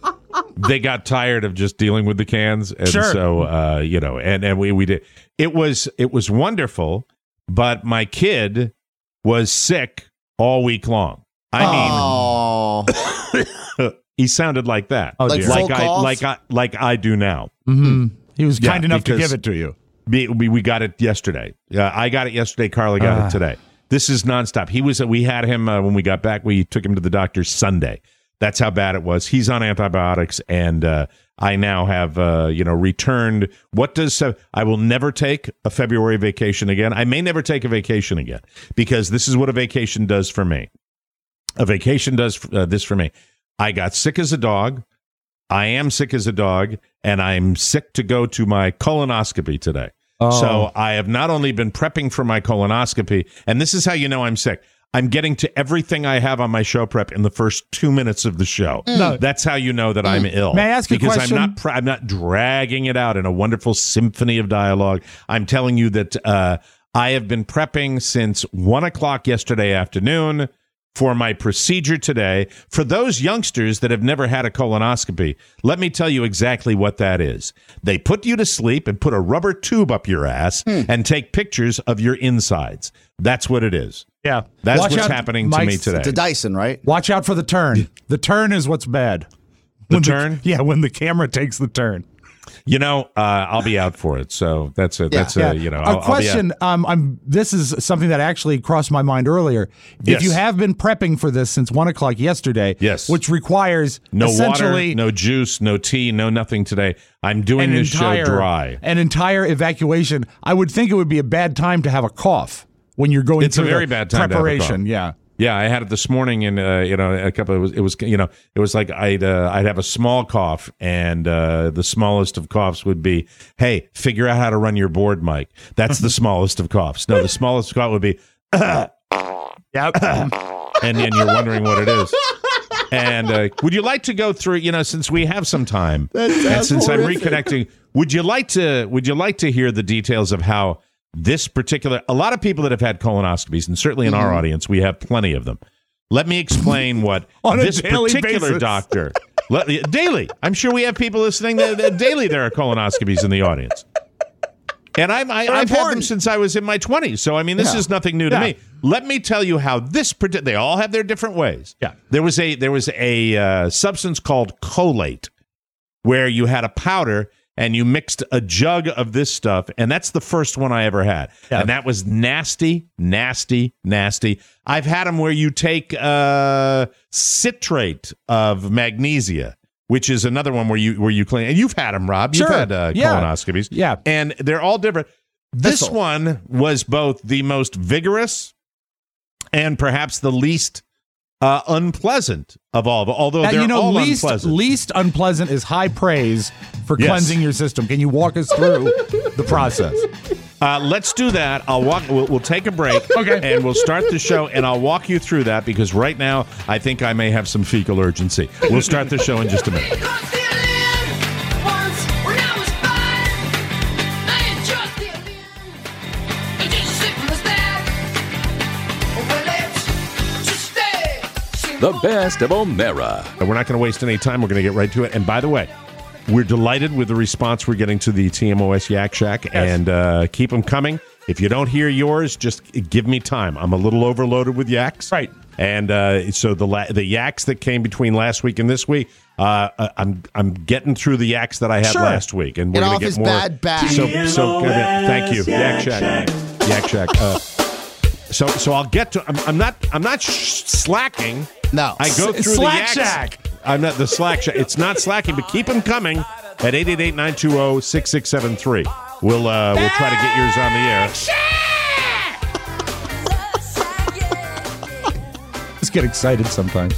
they got tired of just dealing with the cans, and Sure. so uh, you know, and and we we did. It was it was wonderful, but my kid was sick all week long. I Oh, mean, he sounded like that, Oh, Like dear. full like I cough? like I like I do now. He was Yeah, kind enough to because- give it to you. We, we we got it yesterday. Uh, I got it yesterday. Carla got Ah. it today. This is nonstop. He was. We had him uh, when we got back. We took him to the doctor Sunday. That's how bad it was. He's on antibiotics, and uh, I now have uh, you know returned. What does uh, I will never take a February vacation again. I may never take a vacation again because this is what a vacation does for me. A vacation does uh, this for me. I got sick as a dog. I am sick as a dog, and I'm sick to go to my colonoscopy today. Oh. So I have not only been prepping for my colonoscopy, and this is how you know I'm sick. I'm getting to everything I have on my show prep in the first two minutes of the show. No. That's how you know that I'm ill. May I ask you a because question? I'm not pre- I'm not dragging it out in a wonderful symphony of dialogue. I'm telling you that uh, I have been prepping since one o'clock yesterday afternoon for my procedure today. For those youngsters that have never had a colonoscopy, let me tell you exactly what that is. They put you to sleep and put a rubber tube up your ass and take pictures of your insides. That's what it is. Yeah. That's Watch what's out, happening to Mike, me today. it's a Dyson, right? Watch out for the turn. The turn is what's bad. The When turn? yeah, when the camera takes the turn. You know, uh, I'll be out for it. So that's a, that's Yeah. a, you know, a I'll, I'll be out. question. Um, I'm. This is something that actually crossed my mind earlier. Yes. If you have been prepping for this since one o'clock yesterday, Yes. which requires No water, essentially no juice, no tea, no nothing today. I'm doing an this entire show dry. an entire evacuation, I would think it would be a bad time to have a cough when you're going It's a through very the bad time to have a preparation. cough. Yeah. Yeah, I had it this morning, and uh, you know, a couple. It was, it was, you know, it was like I'd, uh, I'd have a small cough, and uh, the smallest of coughs would be, "Hey, figure out how to run your board, Mike." That's the smallest of coughs. No, the smallest cough would be, Yep. and then you're wondering what it is. And uh, would you like to go through? You know, since we have some time, and since I'm reconnecting, would you like to? Would you like to hear the details of how this particular? A lot of people that have had colonoscopies, and certainly in our audience, we have plenty of them. Let me explain what On a this daily particular basis. doctor. Let, daily, I'm sure we have people listening. That, that daily, there are colonoscopies in the audience. And I'm, I, I've had them important. since I was in my twenties. So, I mean, this Yeah. is nothing new to Yeah. me. Let me tell you how this parti- they all have their different ways. Yeah. There was a there was a uh, substance called Colate where you had a powder and you mixed a jug of this stuff, and that's the first one I ever had. Yeah. And that was nasty, nasty, nasty. I've had them where you take uh, citrate of magnesia, which is another one where you where you clean. And you've had them, Rob. You've Sure. had uh, Yeah. colonoscopies. Yeah. And they're all different. This Thistle. one was both the most vigorous and perhaps the least uh, unpleasant of all. Although Uh, they're you know, all least unpleasant. least unpleasant is high praise for Yes. cleansing your system. Can you walk us through the process? Uh, let's do that. I'll walk. We'll, we'll take a break. Okay. And we'll start the show, and I'll walk you through that because right now I think I may have some fecal urgency. We'll start the show in just a minute. The best of O'Mara. We're not going to waste any time. We're going to get right to it. And by the way, we're delighted with the response we're getting to the T M O S Yak Shack, and uh, keep them coming. If you don't hear yours, just give me time. I'm a little overloaded with yaks. Right. And uh, so the la- the yaks that came between last week and this week, uh, I'm I'm getting through the yaks that I had Sure. last week, and we're Get going off to get his more. bad back. So so good. Thank you, Yak Shack. Yak Shack. Uh, so so I'll get to. I'm, I'm not I'm not sh- slacking. No. I go through Slack the yaks. Shack. I'm not the Slack Shack. It's not slacking, but keep them coming at eight eight eight, nine two zero, six six seven three. We'll uh, we'll try to get yours on the air. Just get excited sometimes.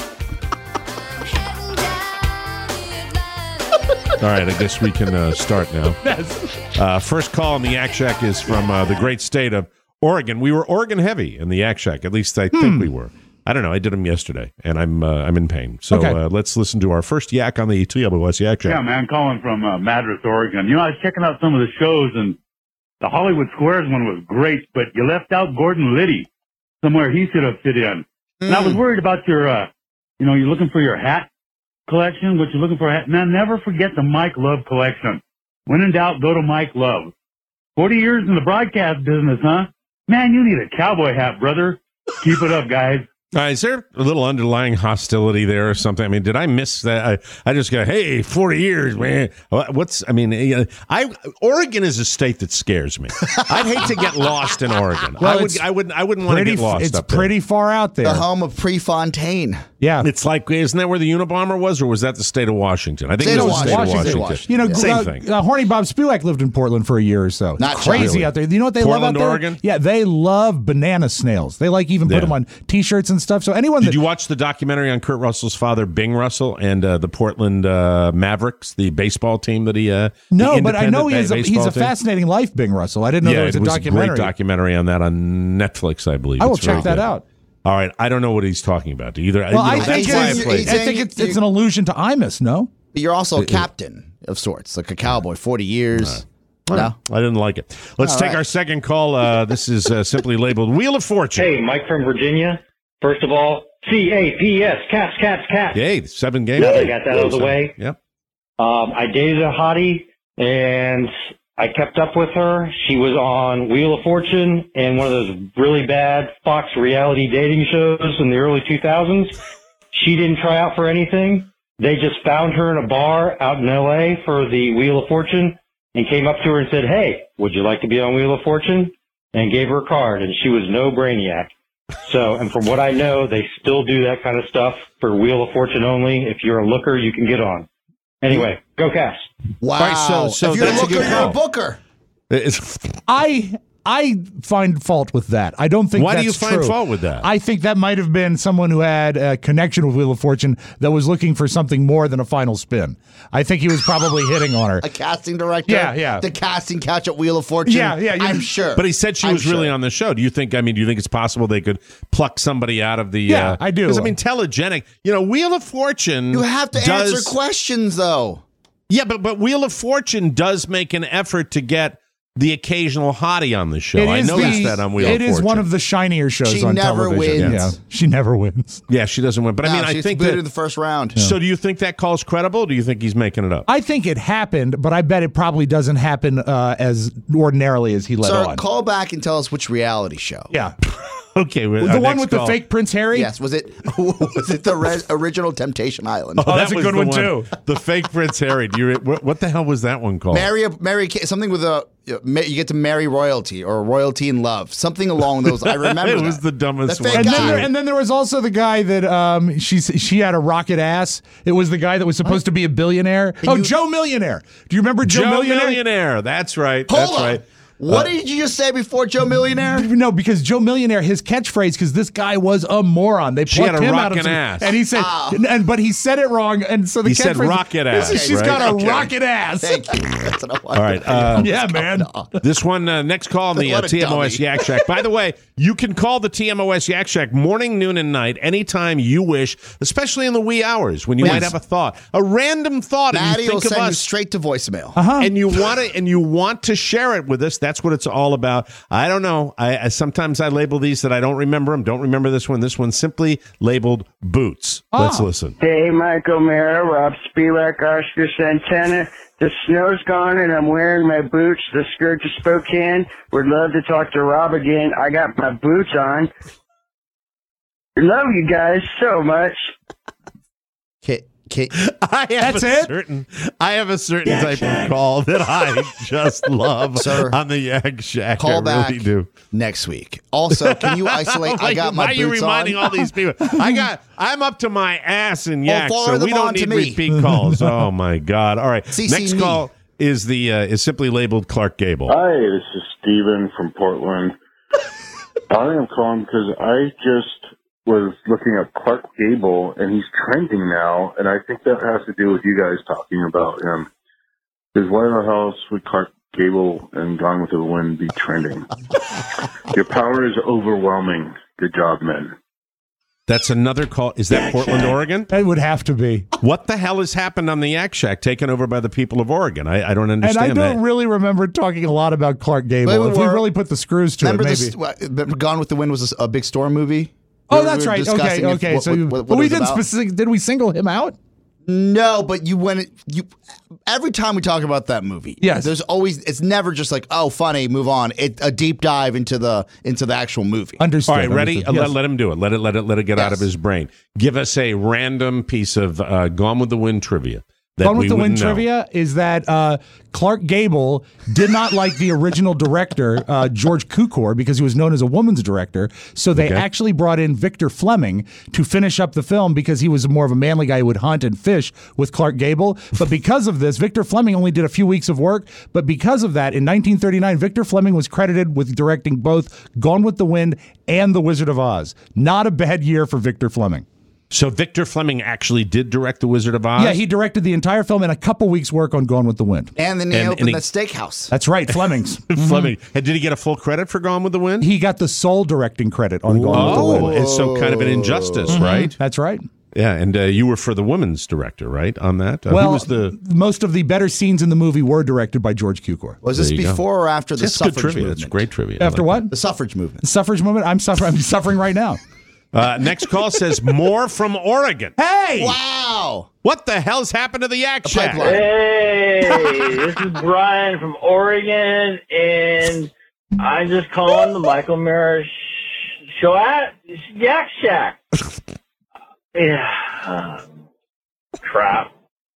All right, I guess we can uh, start now. Uh, first call on the Yak Shack is from uh, the great state of Oregon. We were Oregon heavy in the Yak Shack. At least I think Hmm. we were. I don't know. I did them yesterday, and I'm uh, I'm in pain. So Okay. uh, let's listen to our first yak on the T M O S Yak Shack. Yeah, man, calling from uh, Madras, Oregon. You know, I was checking out some of the shows, and the Hollywood Squares one was great, but you left out Gordon Liddy, somewhere he should have fit in. And I was worried about your, uh, you know, you're looking for your hat collection, what you're looking for a hat. Man, never forget the Mike Love collection. When in doubt, go to Mike Love. forty years in the broadcast business, huh? Man, you need a cowboy hat, brother. Keep it up, guys. Uh, is there a little underlying hostility there or something? I mean, did I miss that? I, I just go, hey, forty years, man. What's, I mean, you know, I Oregon is a state that scares me. I'd hate to get lost in Oregon. Well, I would, it's I wouldn't, I wouldn't want to Pretty, get lost it's up there. pretty far out there. The home of Prefontaine. Yeah. It's like, isn't that where the Unabomber was, or was that the state of Washington? I think State it of was the state Washington. of State of Washington. You know, Yeah. Same uh, thing. Uh, Horny Bob Spivak lived in Portland for a year or so. Not crazy really. out there. You know what they Portland, love out there? Oregon? Yeah, they love banana snails. They like even put Yeah. them on T-shirts and stuff. So anyone Did that you watch the documentary on Kurt Russell's father, Bing Russell, and uh, the Portland uh, Mavericks, the baseball team that he? Uh, no, the but I know independent he is ba- a, he's baseball a team? fascinating life, Bing Russell. I didn't know Yeah, there was it a was documentary. a great documentary on that on Netflix, I believe. I will It's very check that good. out. All right, I don't know what he's talking about. Either. Well, you know, I that's think, why I it's, played. I think it's, it's an allusion to Imus, no? You're also a captain of sorts, like a cowboy, forty years. Well, No? I didn't like it. Let's All take right. our second call. Uh, this is uh, simply labeled Wheel of Fortune. Hey, Mike from Virginia. First of all, C A P S, cats, cats, cats. Yay, seven games. Now that I got that out of the way. Yep. Um, I dated a hottie, and I kept up with her. She was on Wheel of Fortune and one of those really bad Fox reality dating shows in the early two thousands. She didn't try out for anything. They just found her in a bar out in L A for the Wheel of Fortune and came up to her and said, hey, would you like to be on Wheel of Fortune? And gave her a card, and she was no brainiac. So, and from what I know, they still do that kind of stuff for Wheel of Fortune only. If you're a looker, you can get on. Anyway, go Cavs. Wow. All right, so- so if you're a that's a looker, good you're a call. booker. It's- I I find fault with that. I don't think Why do that's you find true. fault with that? I think that might have been someone who had a connection with Wheel of Fortune that was looking for something more than a final spin. I think he was probably hitting on her. A casting director. Yeah, yeah. The casting couch at Wheel of Fortune. Yeah, yeah, you- I'm sure. But he said she I'm was really sure. on the show. Do you think? I mean, do you think it's possible they could pluck somebody out of the? Yeah, uh, I do. Because I mean, telegenic. You know, Wheel of Fortune. You have to does, answer questions, though. Yeah, but but Wheel of Fortune does make an effort to get the occasional hottie on the show. It I is noticed the- that on Wheel It of is Fortune. one of the shinier shows She on never television. wins. Yeah, she never wins. Yeah, she doesn't win. But I No, mean, I she's think booted that. in the first round. So, do you think that call's credible? Or do you think he's making it up? I think it happened, but I bet it probably doesn't happen uh, as ordinarily as he let Sir, on. call back and tell us which reality show. yeah, Okay, well, the our one next with the call- fake Prince Harry. Yes, was it was it the re- original Temptation Island? Oh, that's that a was good the one, too. The fake Prince Harry. Do you? What, what the hell was that one called? Marry a marry a- something with a you get to marry royalty or royalty in love, something along those. I remember It was that. the dumbest The fake one. And then, guy. there, and then there was also the guy that um, she she had a rocket ass. It was the guy that was supposed to be a billionaire. Oh, you- Joe Millionaire. Do you remember Joe, Joe Millionaire? Millionaire. That's right. Hold That's on. right. What Uh, did you just say before Joe Millionaire? No, because Joe Millionaire, his catchphrase, because this guy was a moron. They She plucked had a him out of rockin' some- ass. and he said, and but he said it wrong, and so the He said catchphrase- rocket ass, She's right? got a Okay. rocket ass. Thank you. That's what I wanted. All right. Uh, Yeah, man. This one, uh, next call on the uh, What a T M O S dummy. Yak Shack. By the way, you can call the T M O S Yak Shack morning, noon, and night anytime you wish, especially in the wee hours when you Yes. might have a thought, a random thought, and Maddie you will think of send you us, straight to voicemail. Uh-huh. and you want to, and you want to share it with us. That's That's what it's all about. I don't know. I, I sometimes I label these that I don't remember them. Don't remember this one. This one's simply labeled boots. Oh. Let's listen. Hey, Michael Mara, Rob Spivak, Oscar Santana. The snow's gone and I'm wearing my boots. The skirt to Spokane. Would love to talk to Rob again. I got my boots on. Love you guys so much. Okay. Okay. I have That's a it? certain I have a certain type of call that I just love Sir, on the Yak Shack. Call I back really do. next week. Also, can you isolate? Why I got you- my Why are you boots reminding on. all these people? I got. I'm up to my ass in Yak, forward so we them don't on to need me. repeat calls. Oh my God! All right, C C next me. call is the uh, is simply labeled Clark Gable. Hi, this is Steven from Portland. I am calling because I just was looking at Clark Gable, and he's trending now, and I think that has to do with you guys talking about him. Because why the hell else would Clark Gable and Gone with the Wind be trending? Your power is overwhelming. Good job, men. That's another call. Is that Portland, Oregon? It would have to be. What the hell has happened on the Yak Shack, taken over by the people of Oregon? I, I don't And understand I don't that. really remember talking a lot about Clark Gable. Wait, we if we were- really put the screws to Remember it, maybe. this? what, but Gone with the Wind was a, a big storm movie. Oh, We that's were right. Okay, discussing if- okay. what- so, what- you, what but it we was didn't about. specific. Did we single him out? No, but you went you every time we talk about that movie. Yes. there's always it's never just like oh funny, move on. It a deep dive into the into the actual movie. Understood. All right, ready? understood. Uh, Yes. Let, let him do it. Let it let it let it get out of Yes. his brain. Give us a random piece of uh, Gone with the Wind trivia. That Gone with we the Wind wouldn't know. trivia is that uh, Clark Gable did not like the original director, uh, George Cukor, because he was known as a woman's director. So they Okay. actually brought in Victor Fleming to finish up the film because he was more of a manly guy who would hunt and fish with Clark Gable. But because of this, Victor Fleming only did a few weeks of work. But because of that, in nineteen thirty-nine, Victor Fleming was credited with directing both Gone with the Wind and The Wizard of Oz. Not a bad year for Victor Fleming. So Victor Fleming actually did direct The Wizard of Oz? Yeah, he directed the entire film and a couple weeks' work on Gone with the Wind. And then they And- opened and he- that steakhouse. That's right, Fleming's. Fleming. And did he get a full credit for Gone with the Wind? He got the sole directing credit on Gone with the Oh, Wind. it's so kind of an injustice, Mhm. right? That's right. Yeah, and uh, you were for the women's director, right, on that? Uh, who well, was the... most of the better scenes in the movie were directed by George Cukor. Was this There you go. before or after the That's good suffrage trivia. movement? That's great trivia. I After like what? The suffrage movement. The suffrage movement? I'm suffering. I'm suffering right now. Uh, next call says more from Oregon. Hey! Wow! What the hell's happened to the Yak Shack? pipeline. Hey, this is Brian from Oregon, and I'm just calling the Michael Mara sh- show at Yak Shack. Yeah. Uh, crap.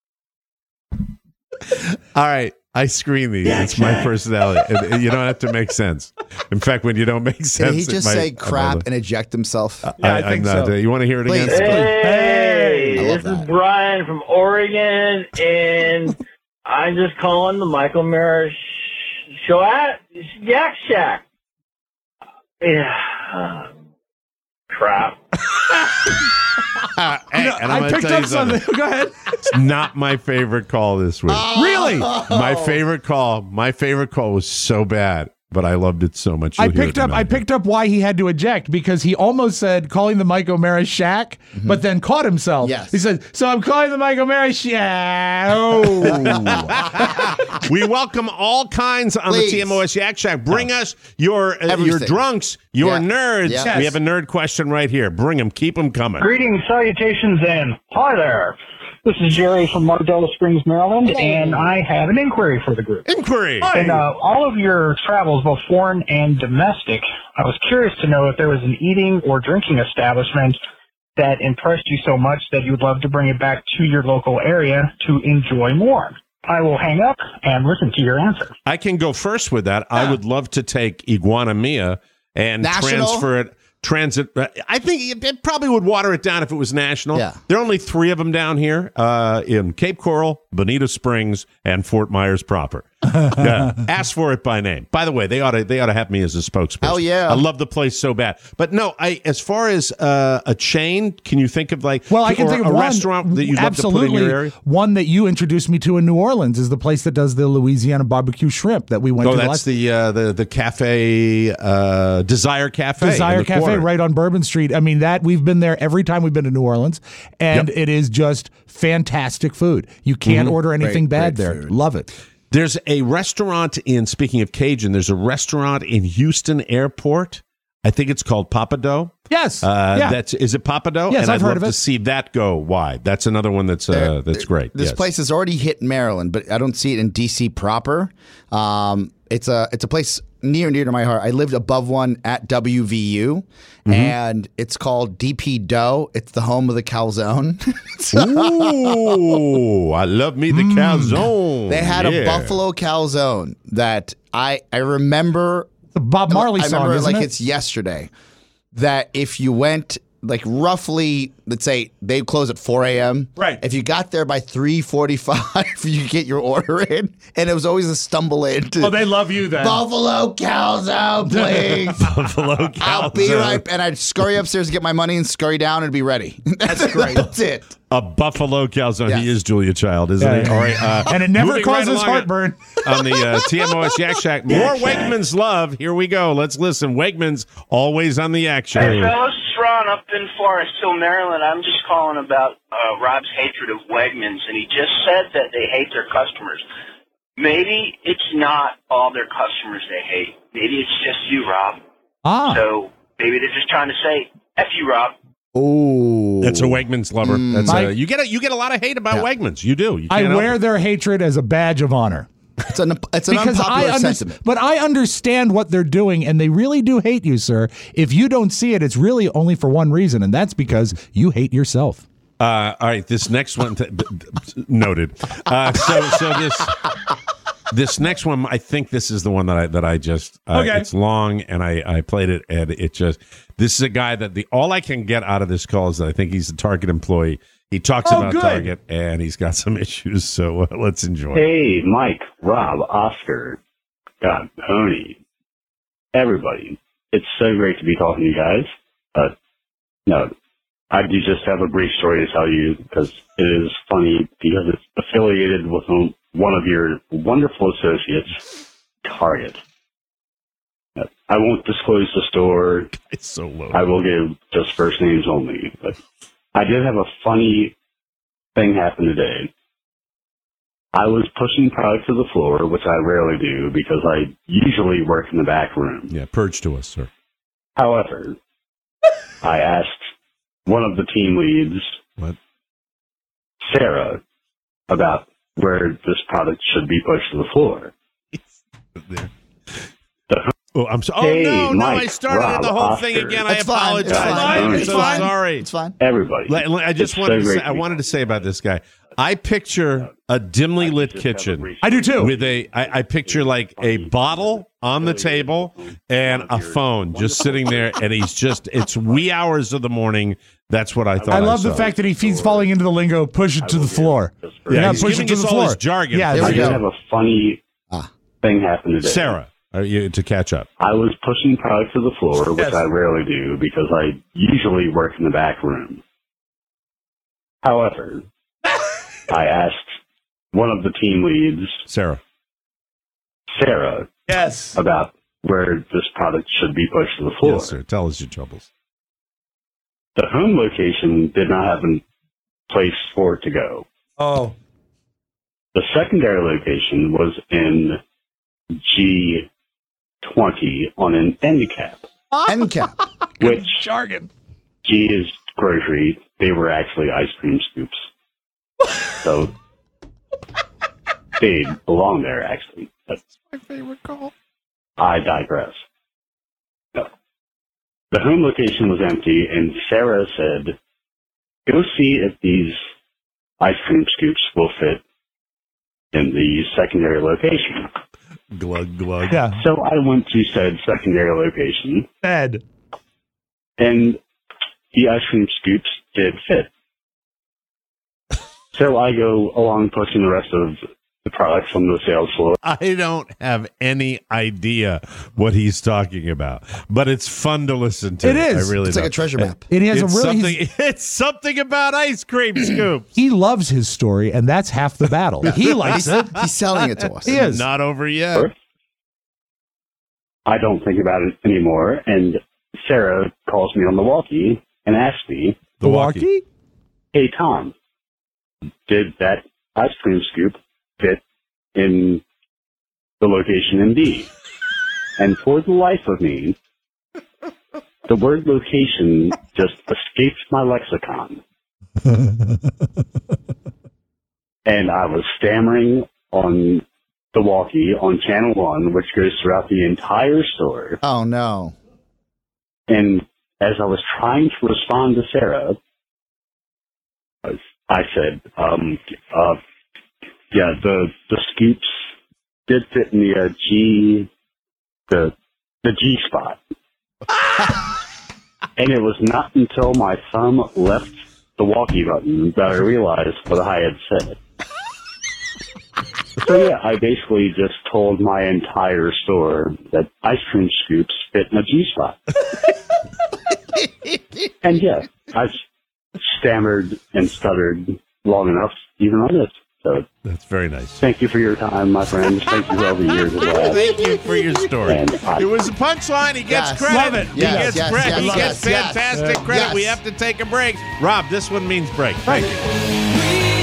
All right, I screen these. It's my personality. And- and you don't have to make sense. In fact, when you don't make sense, Did he it just might- say I don't crap know. and eject himself? Yeah, I I'm think not, so. uh, you want to hear it Please. again? Hey, I love this is that. Brian from Oregon, and I'm just calling the Michael Mara sh- show at Yak Shack. Yeah. Uh, crap. Uh, hey, You know, and I'm I gonna picked tell up you something. something. Go ahead. It's not my favorite call this week. Really? My favorite call. My favorite call was so bad, but I loved it so much. I You'll hear picked it up. in a I minute. picked up why he had to eject because he almost said calling the Mike O'Mara shack, but then caught himself. Yes. He said, "So I'm calling the Mike O'Mara shack." Oh. We welcome all kinds on Please. the T M O S Yak Shack. Bring us your uh, your Everything. drunks, your Yeah. nerds. Yeah. We have a nerd question right here. Bring them. Keep them coming. Greetings, salutations, and hi there. This is Jerry from Mardella Springs, Maryland, and I have an inquiry for the group. Inquiry. In uh, all of your travels, both foreign and domestic, I was curious to know if there was an eating or drinking establishment that impressed you so much that you would love to bring it back to your local area to enjoy more. I will hang up and listen to your answer. I can go first with that. I would love to take Iguana Mia and National? transfer it. Transit. uh, I think it, it probably would water it down if it was national. Yeah. There are only three of them down here uh, in Cape Coral, Bonita Springs, and Fort Myers proper. Yeah. Ask for it by name. By the way, they ought to they ought to have me as a spokesperson. Oh, yeah. I love the place so bad. But no, I as far as uh, a chain, can you think of like Well, I can or think of a one, restaurant that you'd love to put absolutely, in your area? one that you introduced me to in New Orleans is the place that does the Louisiana barbecue shrimp that we went Oh, to. that's last the uh, the the cafe uh, Desire Cafe. in Desire the Cafe quarter. right on Bourbon Street. I mean, that we've been there every time we've been to New Orleans, and Yep. it is just fantastic food. You can't Mhm. order anything Great, bad great there. food. Love it. There's a restaurant in, speaking of Cajun, there's a restaurant in Houston Airport. I think it's called Papado. Yes. Uh, yeah. That's is it Papado? Yes, and I've I'd heard love of it. to see that go wide. That's another one that's uh, that's great. This yes. place has already hit Maryland, but I don't see it in D C proper. Um, it's a it's a place near and dear to my heart. I lived above one at W V U, Mm-hmm. and it's called D P Dough. It's the home of the calzone. Ooh, I love me the calzone. They had Yeah. a buffalo calzone that I I remember. The Bob Marley I song, remember it isn't like it? it's yesterday. That if you went like roughly, let's say they close at four a.m. Right. If you got there by three forty-five, you get your order in, and it was always a stumble in. To, Oh, they love you then. Buffalo calzone, please. Buffalo calzone. I'll be right. And I'd scurry upstairs to get my money and scurry down and be ready. That's great. That's it. A buffalo calzone. Yes. He is Julia Child, isn't Yeah. he? All right. Uh, And it never moving causes right along heartburn. On the uh, T M O S Yak Shack. More Yak Shack. Wegmans love. Here we go. Let's listen. Wegmans, always on the Yak Shack. Hey, fellas, it's Ron up in Forest Hill, Maryland. I'm just calling about uh, Rob's hatred of Wegmans, and he just said that they hate their customers. Maybe it's not all their customers they hate. Maybe it's just you, Rob. Ah. So maybe they're just trying to say, F you, Rob. Oh, That's a Wegmans lover. Mm. That's I- a, you get a, you get a lot of hate about Yeah. Wegmans. You do. You I can't help wear it. their hatred as a badge of honor. It's an it's an Because unpopular I under- sentiment. but I understand what they're doing, and they really do hate you, sir. If you don't see it, it's really only for one reason, and that's because you hate yourself. Uh, all right, this next one th- th- noted. Uh, so, so this this next one, I think this is the one that I that I just. Uh, Okay. It's long, and I I played it, and it just. This is a guy that the all I can get out of this call is that I think he's a Target employee. He talks Oh, about good. Target, and he's got some issues. So uh, let's enjoy. Hey, Mike, Rob, Oscar, God, Pony, everybody. It's so great to be talking to you guys. But, no, I do just have a brief story to tell you because it is funny because it's affiliated with one of your wonderful associates, Target. I won't disclose the store. It's so low. I will give just first names only. But I did have a funny thing happen today. I was pushing product to the floor, which I rarely do because I usually work in the back room. Yeah, purge to us, sir. However, I asked one of the team leads, What? Sarah, about where this product should be pushed to the floor. There. The Oh, I'm sorry. Hey, oh no, no! Mike, I started Rob, the whole Oscar. thing again. I It's fine. apologize. It's fine. I'm It's so fine. sorry. It's fine. Everybody. Like, I just It's wanted so to say, great I be- wanted to say about this guy. I picture a dimly lit just have a kitchen brief- I do too. with a. I, I picture like a bottle on the table and a phone just sitting there, and he's just. It's wee hours of the morning. That's what I thought. I love the saw. fact that he feeds falling into the lingo, push it to the floor. Yeah, he's push giving it to us the all floor. his jargon. Yeah, There I we did go. have a funny Ah. thing happen today. Sarah, are you to catch up? I was pushing product to the floor, which Yes. I rarely do because I usually work in the back room. However, I asked one of the team leads, Sarah. Sarah, Yes. about where this product should be pushed to the floor. Yes, sir. Tell us your troubles. The home location did not have a place for it to go. Oh. The secondary location was in G twenty on an end cap, End cap. which Jargon. G is grocery. They were actually ice cream scoops. So they belong there, actually. That's my favorite call. I digress. No. The home location was empty, and Sarah said, go see if these ice cream scoops will fit in the secondary location. Glug, glug. Yeah. So I went to said secondary location, Bed. and the ice cream scoops did fit. So I go along pushing the rest of the products from the sales floor. I don't have any idea what he's talking about, but it's fun to listen to. It is. I really It's like don't. a treasure map. It has it's a really. something. he's- It's something about ice cream scoops. He loves his story, and that's half the battle. He likes it. He's selling it to us. He is. Not over yet. I don't think about it anymore, and Sarah calls me on the walkie and asks me, The walkie. hey, Tom, did that ice cream scoop fit in the location Indeed. And for the life of me, the word location just escapes my lexicon. And I was stammering on the walkie on channel one, which goes throughout the entire store. Oh, no. And as I was trying to respond to Sarah, I said, um, uh, yeah, the, the scoops did fit in the uh, G, the, the G spot. And it was not until my thumb left the walkie button that I realized what I had said. So yeah, I basically just told my entire store that ice cream scoops fit in a G spot. And yeah, I stammered and stuttered long enough even on this. So that's very nice. Thank you for your time, my friends. Thank you for all the years of that. Thank you for your story. And I, It was a punchline. He gets Yes. credit. Love it. He Yes, gets yes, credit. yes, he yes, gets yes. fantastic Uh, credit. yes. We have to take a break. Rob, this one means break. Thank you.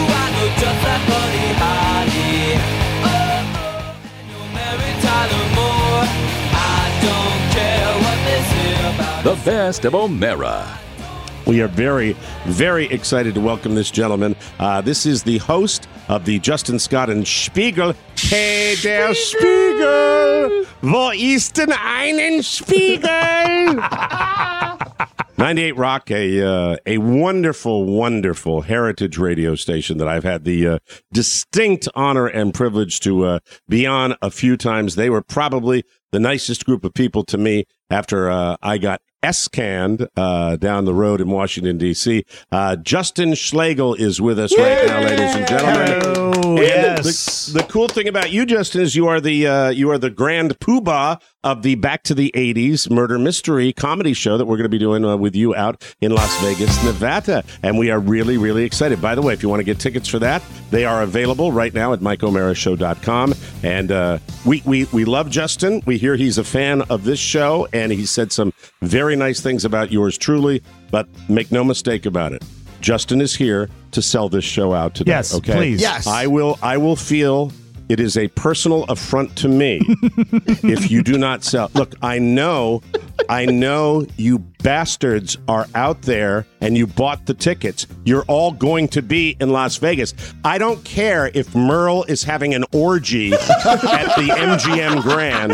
The best of O'Mara. We are very, very excited to welcome this gentleman. Uh, this is the host of the Justin Scott and Spiegel. Hey, der Spiegel! Wo ist denn einen Spiegel? ninety-eight Rock, a uh, a wonderful, wonderful heritage radio station that I've had the uh, distinct honor and privilege to uh, be on a few times. They were probably the nicest group of people to me after uh, I got S-canned uh, down the road in Washington, D C. Uh, Justin Schlegel is with us right now, ladies and gentlemen. Hello. And Yes. the, the cool thing about you, Justin, is you are the uh, you are the grand poobah of the Back to the eighties murder mystery comedy show that we're going to be doing uh, with you out in Las Vegas, Nevada. And we are really, really excited. By the way, if you want to get tickets for that, they are available right now at mike o'mara show dot com. And uh, we, we, we love Justin. We hear he's a fan of this show, and he said some very nice things about yours truly. But make no mistake about it. Justin is here to sell this show out today. Yes, okay? please. Yes. I will I will feel it is a personal affront to me if you do not sell. Look, I know, I know you bastards are out there and you bought the tickets. You're all going to be in Las Vegas. I don't care if Merle is having an orgy at the M G M Grand.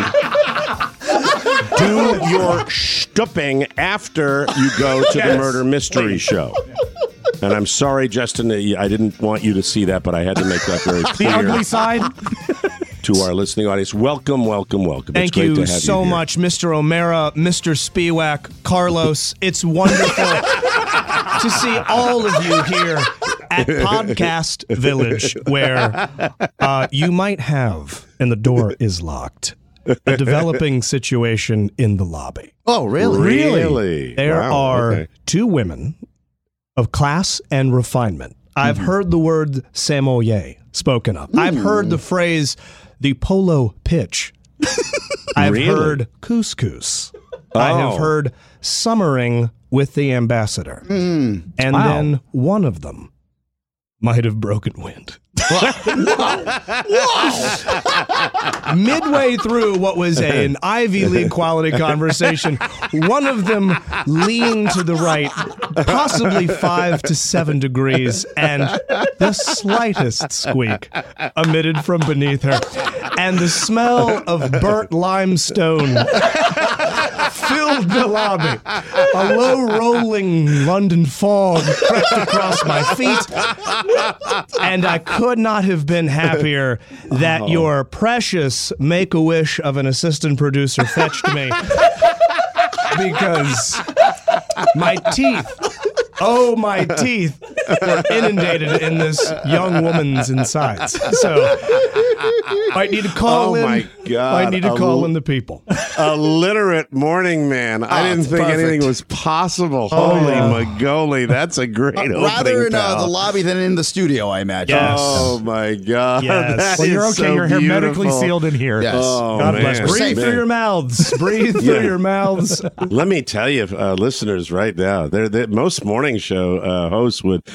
Do your stooping after you go to Yes. the murder mystery show. And I'm sorry, Justin, I didn't want you to see that, but I had to make that very The clear ugly side. to our listening audience. Welcome, welcome, welcome. Thank it's great you to have so you here. much, Mister O'Mara, Mister Spiewak, Carlos. It's wonderful to see all of you here at Podcast Village, where uh, you might have, and the door is locked, a developing situation in the lobby. Oh, really? Really? There Wow, are okay. two women of class and refinement. I've heard the word samoyed spoken of. I've heard the phrase the polo pitch. I've Really? heard couscous. I have Oh. heard summering with the ambassador. And Wow. then one of them might have broken wind. Midway through what was a, an Ivy League quality conversation, one of them leaned to the right, possibly five to seven degrees, and the slightest squeak emitted from beneath her, and the smell of burnt limestone filled the lobby. A low rolling London fog crept across my feet, and I could not have been happier that Oh. your precious Make-A-Wish of an assistant producer fetched me, because my teeth, oh, my teeth were inundated in this young woman's insides. So might need to call Oh, in. my God. Might need to A call l- in the people. A literate morning man. I Oh, didn't it's think perfect. anything was possible. Oh, Holy yeah. Magoli, that's a great opening. Rather in uh, pal. the lobby than in the studio, I imagine. Yes. Oh my God! Yes. That Well, you're is okay. so You're hermetically beautiful. sealed in here. Yes. Oh, God man. bless. Breathe Safe. through your mouths. Breathe Yeah. through your mouths. Let me tell you, uh, listeners, right now, they're, they most morning show uh, hosts would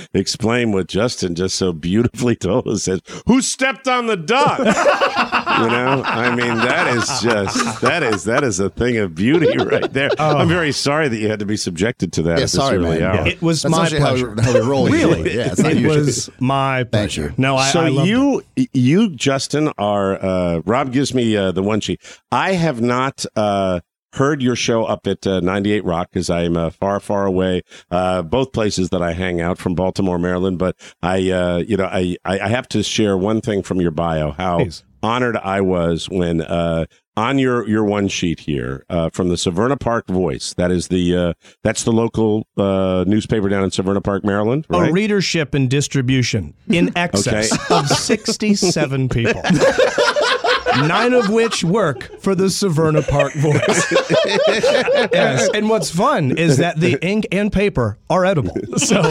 explain what Justin just so beautifully told us. Says, who stepped on the duck? You know, I mean, that is just that is that is a thing of beauty right there. Oh. I'm very sorry that you had to be subjected to that Yeah, at this sorry, early man. hour. It was That's my actually how pleasure. we- how we roll Really? usually. Yeah, it's not it usually. was my pleasure. No, I, so I loved you, you, Justin, are uh, Rob gives me uh, the one sheet. I have not uh, heard your show up at uh, ninety-eight Rock because I'm uh, far, far away. Uh, both places that I hang out from Baltimore, Maryland. But I, uh, you know, I, I I have to share one thing from your bio. How Please. honored I was when uh, on your, your one sheet here uh, from the Severna Park Voice. That is the uh, that's the local uh, newspaper down in Severna Park, Maryland. Right? A readership and distribution in excess Okay. of sixty-seven people. Nine of which work for the Severna Park Voice. Yes. And what's fun is that the ink and paper are edible. So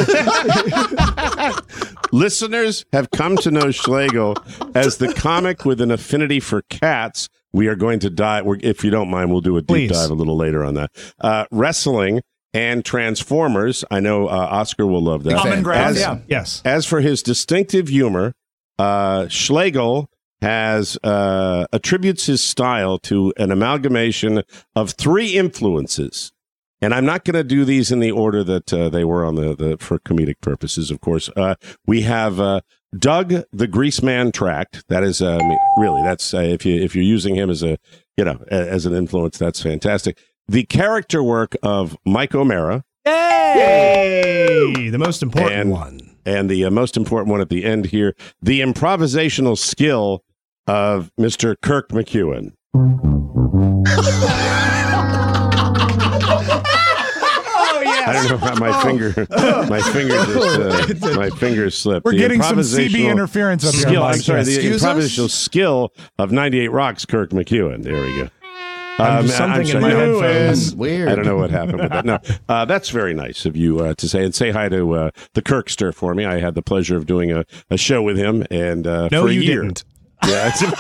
Listeners have come to know Schlegel as the comic with an affinity for cats. We are going to dive, we're, if you don't mind, we'll do a deep Please. dive a little later on that. Uh, wrestling and Transformers. I know uh, Oscar will love that. Common ground, As, yeah. yes. as for his distinctive humor, uh, Schlegel has uh, attributes his style to an amalgamation of three influences. And I'm not going to do these in the order that uh, they were on the, the for comedic purposes, of course. Uh, we have uh, Doug the Greaseman Tract. That is, uh, I mean, really, that's uh, if you if you're using him as a you know a, as an influence, that's fantastic. The character work of Mike O'Mara. Yay! The most important and, one. And the uh, most important one at the end here, the improvisational skill of Mister Kirk McEwen. I don't know how my finger, my finger just, uh, my finger slipped. We're The getting some C B improvisational interference up here, skill, I'm Mike. sorry, the Excuse us? improvisational skill of ninety-eight Rock's Kirk McEwen. There we go. I'm something in my headphones. Weird. I don't know what happened with that. No, uh, that's very nice of you uh, to say. And say hi to uh, the Kirkster for me. I had the pleasure of doing a, a show with him, and uh, No, for a you year. didn't. Yeah, it's,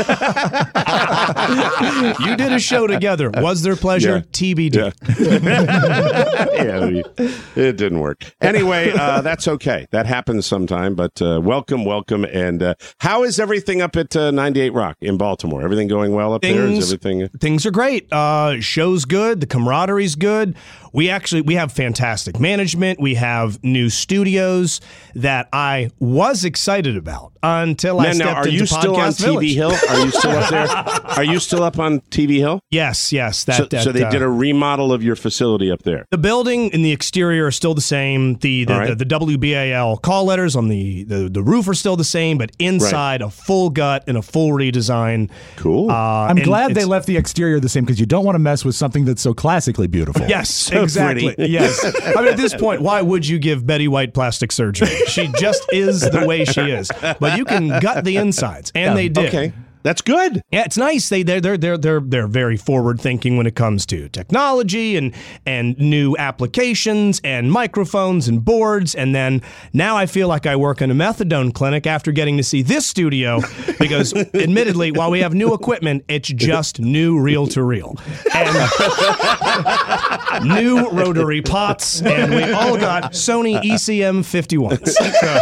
You did a show together. Was there pleasure? Yeah. T B D. Yeah. Yeah, we- it didn't work. Anyway, uh, that's okay. That happens sometime. But uh, welcome, welcome. And uh, how is everything up at uh, ninety-eight Rock in Baltimore? Everything going well up there? Is Things- everything? Things are great. Uh, show's good. The camaraderie's good. We actually we have fantastic management. We have new studios that I was excited about until I Man, stepped now, are into you still on Podcast T V Village. Hill? Are you still up there? Are you still up on T V Hill? Yes, yes. That, so, that, so they uh, did a remodel of your facility up there. The building and the exterior are still the same. The the, All right. the, the W B A L call letters on the, the, the roof are still the same, but inside a full gut and a full redesign. Cool. Uh, I'm and glad they it's- left the exterior the same because you don't want to mess with something that's so classically beautiful. Yes, So exactly. pretty. Yes. I mean, at this point, why would you give Betty White plastic surgery? She just is the way she is. But you can gut the insides, and they did. Okay. That's good. Yeah, it's nice. They they're they're they're they're they're very forward thinking when it comes to technology and and new applications and microphones and boards. And then now I feel like I work in a methadone clinic after getting to see this studio because, admittedly, while we have new equipment, it's just new reel to reel and new rotary pots, and we all got Sony E C M fifty-ones. So,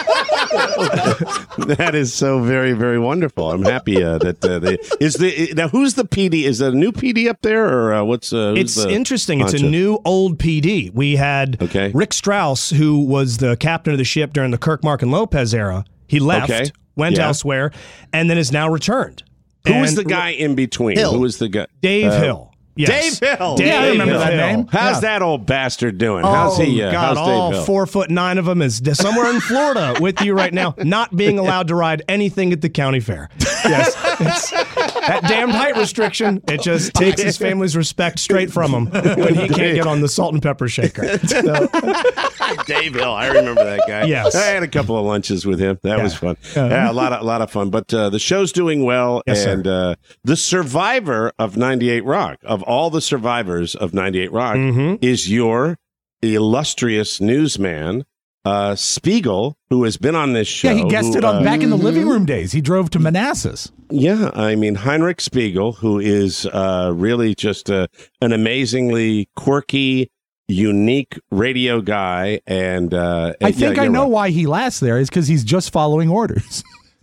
That is so very, very wonderful. I'm happy uh, that uh, they is the now who's the P D? Is that a new P D up there or uh, what's? Uh, who's It's the interesting. It's a honcho? new old P D. We had Okay. Rick Strauss, who was the captain of the ship during the Kirk, Mark, and Lopez era. He left, Okay. went Yeah. elsewhere, and then is now returned. Who was And the guy in between? Hill. Who was the guy? Dave Uh, Hill. Yes. Dave Hill. Dave Yeah, I remember that Hill. name. How's Yeah. that old bastard doing? How's Oh, he? Uh, God, how's all Dave Hill? four foot nine of him is somewhere in Florida with you right now, not being allowed to ride anything at the county fair. Yes, it's, that damned height restriction. It just takes his family's respect straight from him when he can't get on the salt and pepper shaker. So, Dave Hill. I remember that guy. Yes. I had a couple of lunches with him. That Yeah. was fun. Yeah. Yeah, a lot of a lot of fun. But uh, the show's doing well, Yes, sir. and uh, the survivor of ninety-eight Rock, of all the survivors of ninety-eight Rock, Mhm. is your illustrious newsman, uh, Spiegel, who has been on this show. Yeah, he guested who, on uh, back in the living room days. He drove to Manassas. Yeah, I mean Heinrich Spiegel, who is uh, really just uh, an amazingly quirky, unique radio guy, and uh, I think yeah, I know right. why he lasts there is because he's just following orders.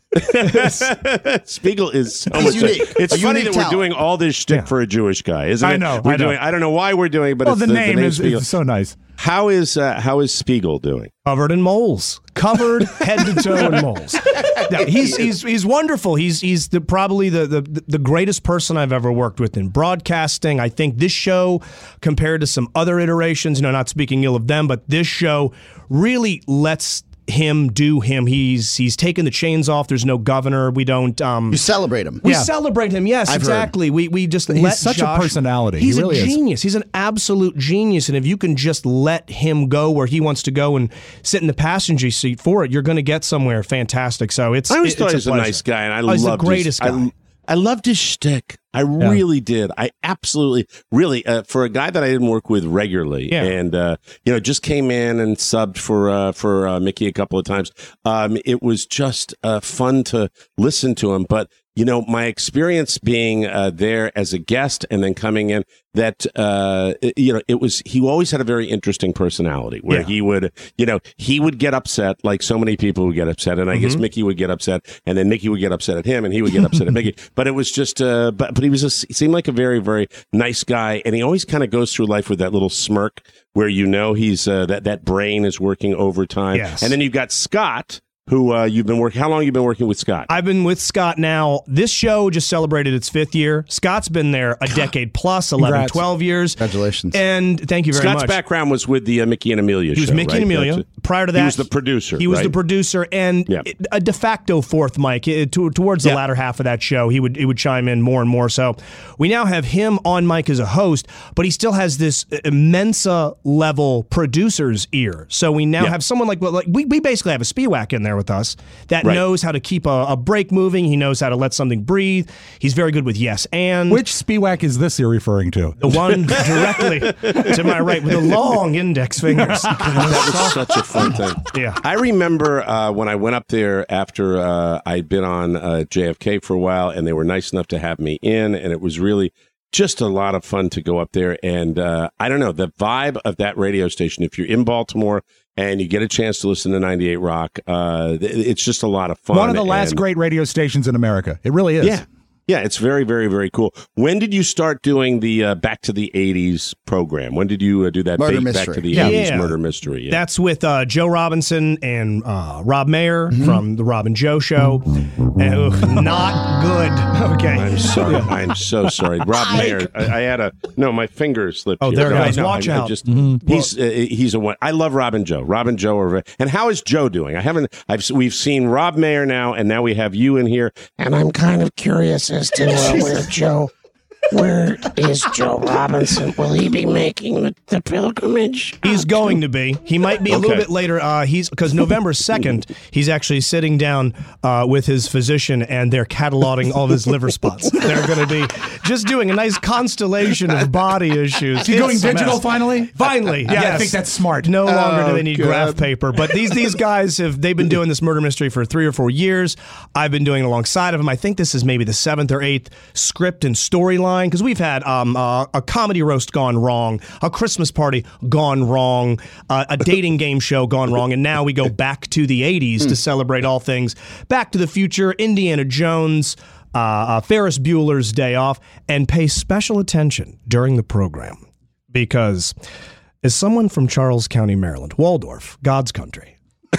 Spiegel is so He's much. unique. It's A funny unique that we're talent. doing all this shtick Yeah. for a Jewish guy, isn't I it? know, We're I know. doing. I don't know why we're doing it, but Well, it's the, the, name, the is, Spiegel. is so nice. How is uh, how is Spiegel doing? Covered in moles, covered head to toe in moles. Yeah, he's he's he's wonderful. He's he's the, probably the, the the greatest person I've ever worked with in broadcasting. I think this show, compared to some other iterations, you know, not speaking ill of them, but this show really lets him do him. He's he's taken the chains off. There's no governor. We don't. Um, You celebrate him. We Yeah. celebrate him. Yes, I've exactly. We we just He's let such a Josh- personality. He He's really a is. genius. He's an absolute genius. And if you can just let him go where he wants to go and sit in the passenger seat for it, you're going to get somewhere fantastic. So it's. I always it- thought it's he was a, pleasure. nice guy, and I Oh, he's loved the greatest his, guy. I, I loved his shtick. I really did. I absolutely, really, uh, for a guy that I didn't work with regularly, Yeah. and uh, you know, just came in and subbed for uh, for uh, Mickey a couple of times. Um, it was just uh, fun to listen to him. But you know, my experience being uh, there as a guest and then coming in, that uh, you know, it was he always had a very interesting personality where Yeah. he would, you know, he would get upset like so many people would get upset, and I guess Mhm. Mickey would get upset, and then Mickey would get upset at him, and he would get upset at Mickey. But it was just, uh, but but he was a, he seemed like a very very nice guy, and he always kind of goes through life with that little smirk where you know he's uh, that that brain is working overtime. Yes. And then you've got Scott, who uh, you've been working. How long have you been working with Scott? I've been with Scott now. This show just celebrated its fifth year. Scott's been there a decade plus, eleven, Congrats. twelve years. Congratulations. And thank you very Scott's much. background was with the uh, Mickey and Amelia He was show, Mickey right? and Amelia. That's it. Prior to that, he was the producer. He was right? the producer and Yeah. a de facto fourth mic. It- to- towards the Yeah. latter half of that show, he would he would chime in more and more. So we now have him on mic as a host, but he still has this Mensa level producer's ear. So we now Yeah. have someone like like we, we basically have a Spiewak in there with us that Right. knows how to keep a, a break moving. He knows how to let something breathe. He's very good with yes and. Which Spiewak is this you're referring to? The one directly to my right with the long index fingers. That was such a fun thing. Yeah. I remember uh, when I went up there after uh, I'd been on uh, J F K for a while, and they were nice enough to have me in, and it was really just a lot of fun to go up there. And uh, I don't know, the vibe of that radio station, if you're in Baltimore and you get a chance to listen to ninety-eight Rock, uh, th- it's just a lot of fun. One of the last and- great radio stations in America. It really is. Yeah. Yeah, it's very, very, very cool. When did you start doing the uh, Back to the eighties program? When did you uh, do that Murder ba- Back Mystery. to the Yeah. eighties Yeah. Murder Mystery? Yeah. That's with uh, Joe Robinson and uh, Rob Mayer Mm-hmm. from the Rob and Joe Show. And, ugh, not good. Okay. I'm sorry. I'm so sorry. Rob Mayer. I, I had a no. My finger slipped. Oh, here. there it No, goes. no, Watch I, I out. just Mm-hmm. he's uh, he's a one. I love Rob and Joe. Rob and Joe are. Very, and how is Joe doing? I haven't. I've we've seen Rob Mayer now, and now we have you in here. And I'm kind of curious as to uh, where Joe, where is Joe Robinson? Will he be making the, the pilgrimage? He's going to be. He might be a little Okay. bit later. Uh, he's because November second, he's actually sitting down uh, with his physician, and they're cataloging all of his liver spots. They're going to be just doing a nice constellation of body issues. Is he going It's a digital mess. finally? Finally, Yeah, I yes. think that's smart. No longer do Oh, they need God. graph paper. But these these guys have they've been doing this murder mystery for three or four years. I've been doing it alongside of them. I think this is maybe the seventh or eighth script and storyline because we've had um, uh, a comedy roast gone wrong, a Christmas party gone wrong, uh, a dating game show gone wrong, and now we go back to the eighties to celebrate all things Back to the Future, Indiana Jones, uh, uh, Ferris Bueller's Day Off, and pay special attention during the program because as someone from Charles County, Maryland, Waldorf, God's country,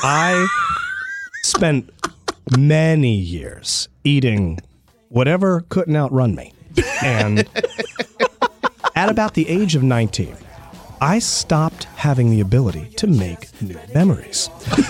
I spent many years eating whatever couldn't outrun me. And at about the age of nineteen, I stopped having the ability to make new memories.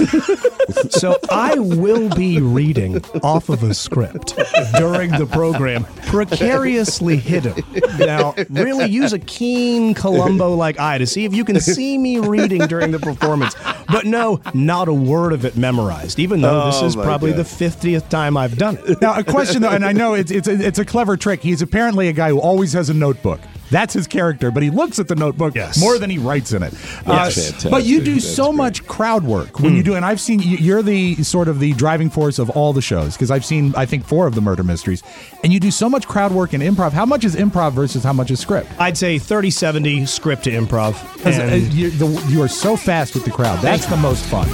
So I will be reading off of a script during the program, precariously hidden. Now, really use a keen Columbo-like eye to see if you can see me reading during the performance. But no, not a word of it memorized, even though this Oh, is my probably God. the fiftieth time I've done it. Now, a question though, and I know it's it's a, it's a clever trick. He's apparently a guy who always has a notebook. That's his character, but he looks at the notebook Yes. more than he writes in it. Uh, That's fantastic. but you do That's so great. much crowd work when you do, and I've seen you- you're the sort of the driving force of all the shows because I've seen I think four of the murder mysteries, and you do so much crowd work and improv. How much is improv versus how much is script? I'd say thirty seventy script to improv. 'Cause, uh, you, the, you are so fast with the crowd. That's the most fun.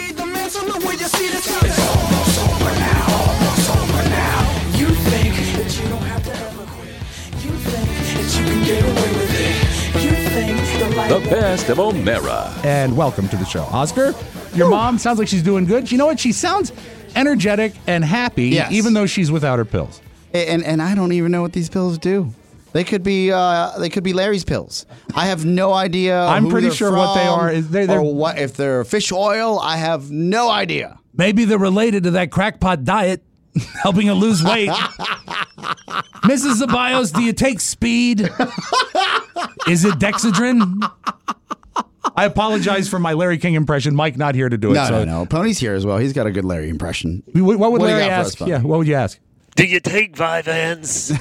The best of O'Mara. And welcome to the show. Oscar, your mom sounds like she's doing good. You know what? She sounds energetic and happy, Yes. even though she's without her pills. And and I don't even know what these pills do. They could be uh, they could be Larry's pills. I have no idea. I'm who pretty they're sure what they from are is they're- they're- or what if they're fish oil. I have no idea. Maybe they're related to that crackpot diet, helping her lose weight. Missus Ceballos, do you take speed? Is it Dexedrine? I apologize for my Larry King impression. Mike not here to do it. No, so no, no. Pony's here as well. He's got a good Larry impression. What, what would What do you Larry got for ask? us, Pony? Yeah, what would you ask? Do you take Vyvanse?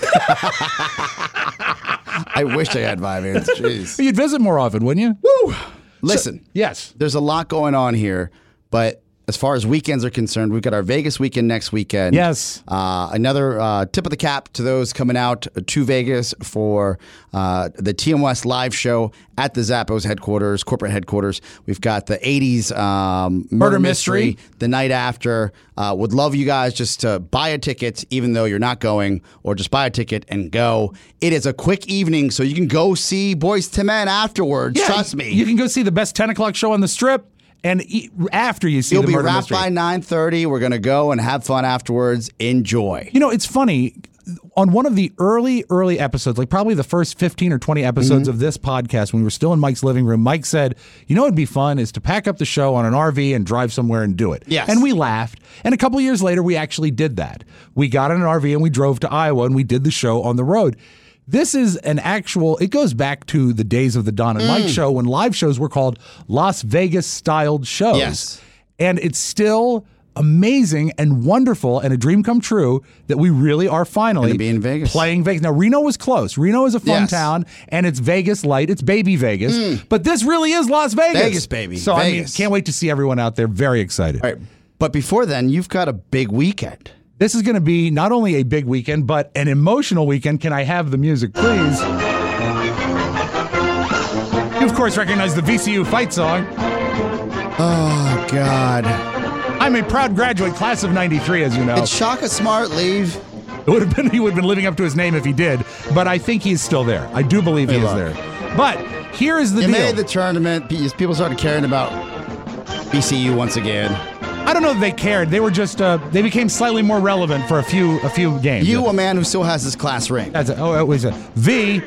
I wish I had Vyvanse. Jeez. You'd visit more often, wouldn't you? Woo! Listen. So, yes. There's a lot going on here, but as far as weekends are concerned, we've got our Vegas weekend next weekend. Yes. Uh, another uh, tip of the cap to those coming out to Vegas for uh, the T M West live show at the Zappos headquarters, corporate headquarters. We've got the eighties um, murder, Murder mystery, mystery. the night after. Uh, would love you guys just to buy a ticket, even though you're not going, or just buy a ticket and go. It is a quick evening, so you can go see Boys to Men afterwards. Yeah, Trust me. You can go see the best ten o'clock show on the Strip. And e- after you see You'll the be murder wrapped mystery. by nine thirty. We're going to go and have fun afterwards. Enjoy. You know, it's funny. On one of the early, early episodes, like probably the first fifteen or twenty episodes Mm-hmm. of this podcast, when we were still in Mike's living room, Mike said, you know, it'd be fun is to pack up the show on an R V and drive somewhere and do it. Yes. And we laughed. And a couple years later, we actually did that. We got in an R V and we drove to Iowa and we did the show on the road. This is an actual, it goes back to the days of the Don and Mike Mm. show when live shows were called Las Vegas styled shows. Yes. And it's still amazing and wonderful and a dream come true that we really are finally Gonna be in Vegas. playing Vegas. Now, Reno was close. Reno is a fun Yes. town and it's Vegas light. It's baby Vegas. Mm. But this really is Las Vegas. Vegas, baby. So, I mean, Vegas. can't wait to see everyone out there. Very excited. All right. But before then, you've got a big weekend. This is going to be not only a big weekend, but an emotional weekend. Can I have the music, please? You, of course, recognize the V C U fight song. Oh, God. I'm a proud graduate, class of ninety-three, as you know. Did Shaka Smart leave? It would have been he would have been living up to his name if he did, but I think he's still there. I do believe he Hey, is look. there. But here is the You deal. made the tournament. Pe- People started caring about V C U once again. I don't know if they cared. They were just uh, they became slightly more relevant for a few a few games. You, a man who still has his class ring. That's a, oh, it was a V.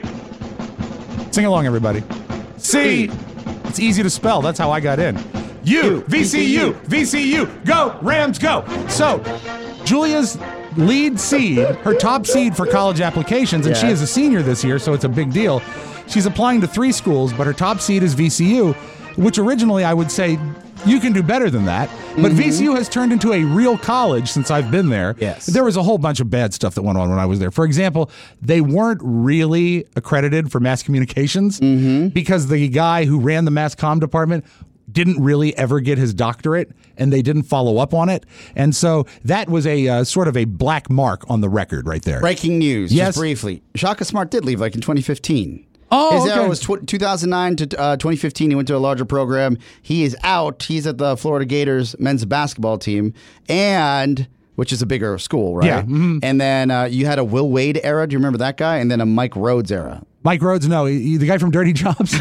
Sing along, everybody. C. It's easy to spell. That's how I got in. U. V C U. V C U. Go Rams. Go. So, Julia's lead seed, her top seed for college applications, and she Yeah. is a senior this year, so it's a big deal. She's applying to three schools, but her top seed is V C U, which originally I would say you can do better than that. But Mm-hmm. V C U has turned into a real college since I've been there. Yes. There was a whole bunch of bad stuff that went on when I was there. For example, they weren't really accredited for mass communications Mm-hmm. because the guy who ran the mass comm department didn't really ever get his doctorate and they didn't follow up on it. And so that was a uh, sort of a black mark on the record right there. Breaking news, Yes. just briefly. Shaka Smart did leave like in twenty fifteen. Oh, His era okay. was tw- two thousand nine to uh, twenty fifteen. He went to a larger program. He is out. He's at the Florida Gators men's basketball team, and which is a bigger school, right? Yeah, mhm. And then uh, you had a Will Wade era. Do you remember that guy? And then a Mike Rhodes era. Mike Rhodes, no, he- the guy from Dirty Jobs.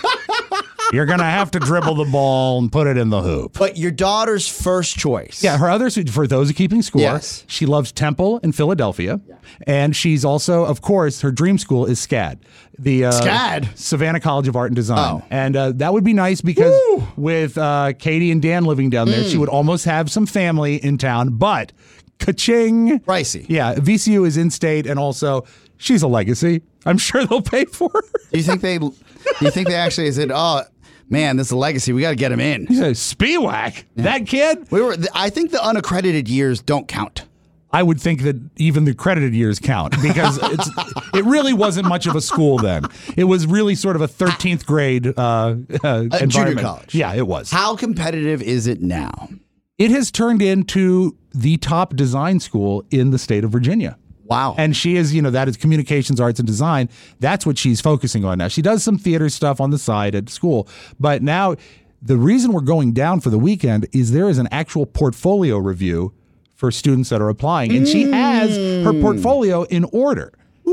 You're going to have to dribble the ball and put it in the hoop. But your daughter's first choice. Yeah, her other, for those who keeping score, Yes. she loves Temple in Philadelphia. And she's also, of course, her dream school is SCAD. The uh, SCAD? Savannah College of Art and Design. Oh. And uh, that would be nice because with uh, Katie and Dan living down there, Mm. she would almost have some family in town. But, ka-ching. Pricey. Yeah, V C U is in state and also she's a legacy. I'm sure they'll pay for her. Do you think they? Do you think they actually said, "Oh, man, this is a legacy. We got to get him in." He said, Spiewak, that kid? We were. I think the unaccredited years don't count. I would think that even the credited years count because it's it really wasn't much of a school then. It was really sort of a thirteenth grade uh, uh, A junior environment. college. Yeah, it was. How competitive is it now? It has turned into the top design school in the state of Virginia. Wow. And she is, you know, that is communications, arts, and design. That's what she's focusing on now. She does some theater stuff on the side at school. But now the reason we're going down for the weekend is there is an actual portfolio review for students that are applying. And she has her portfolio in order.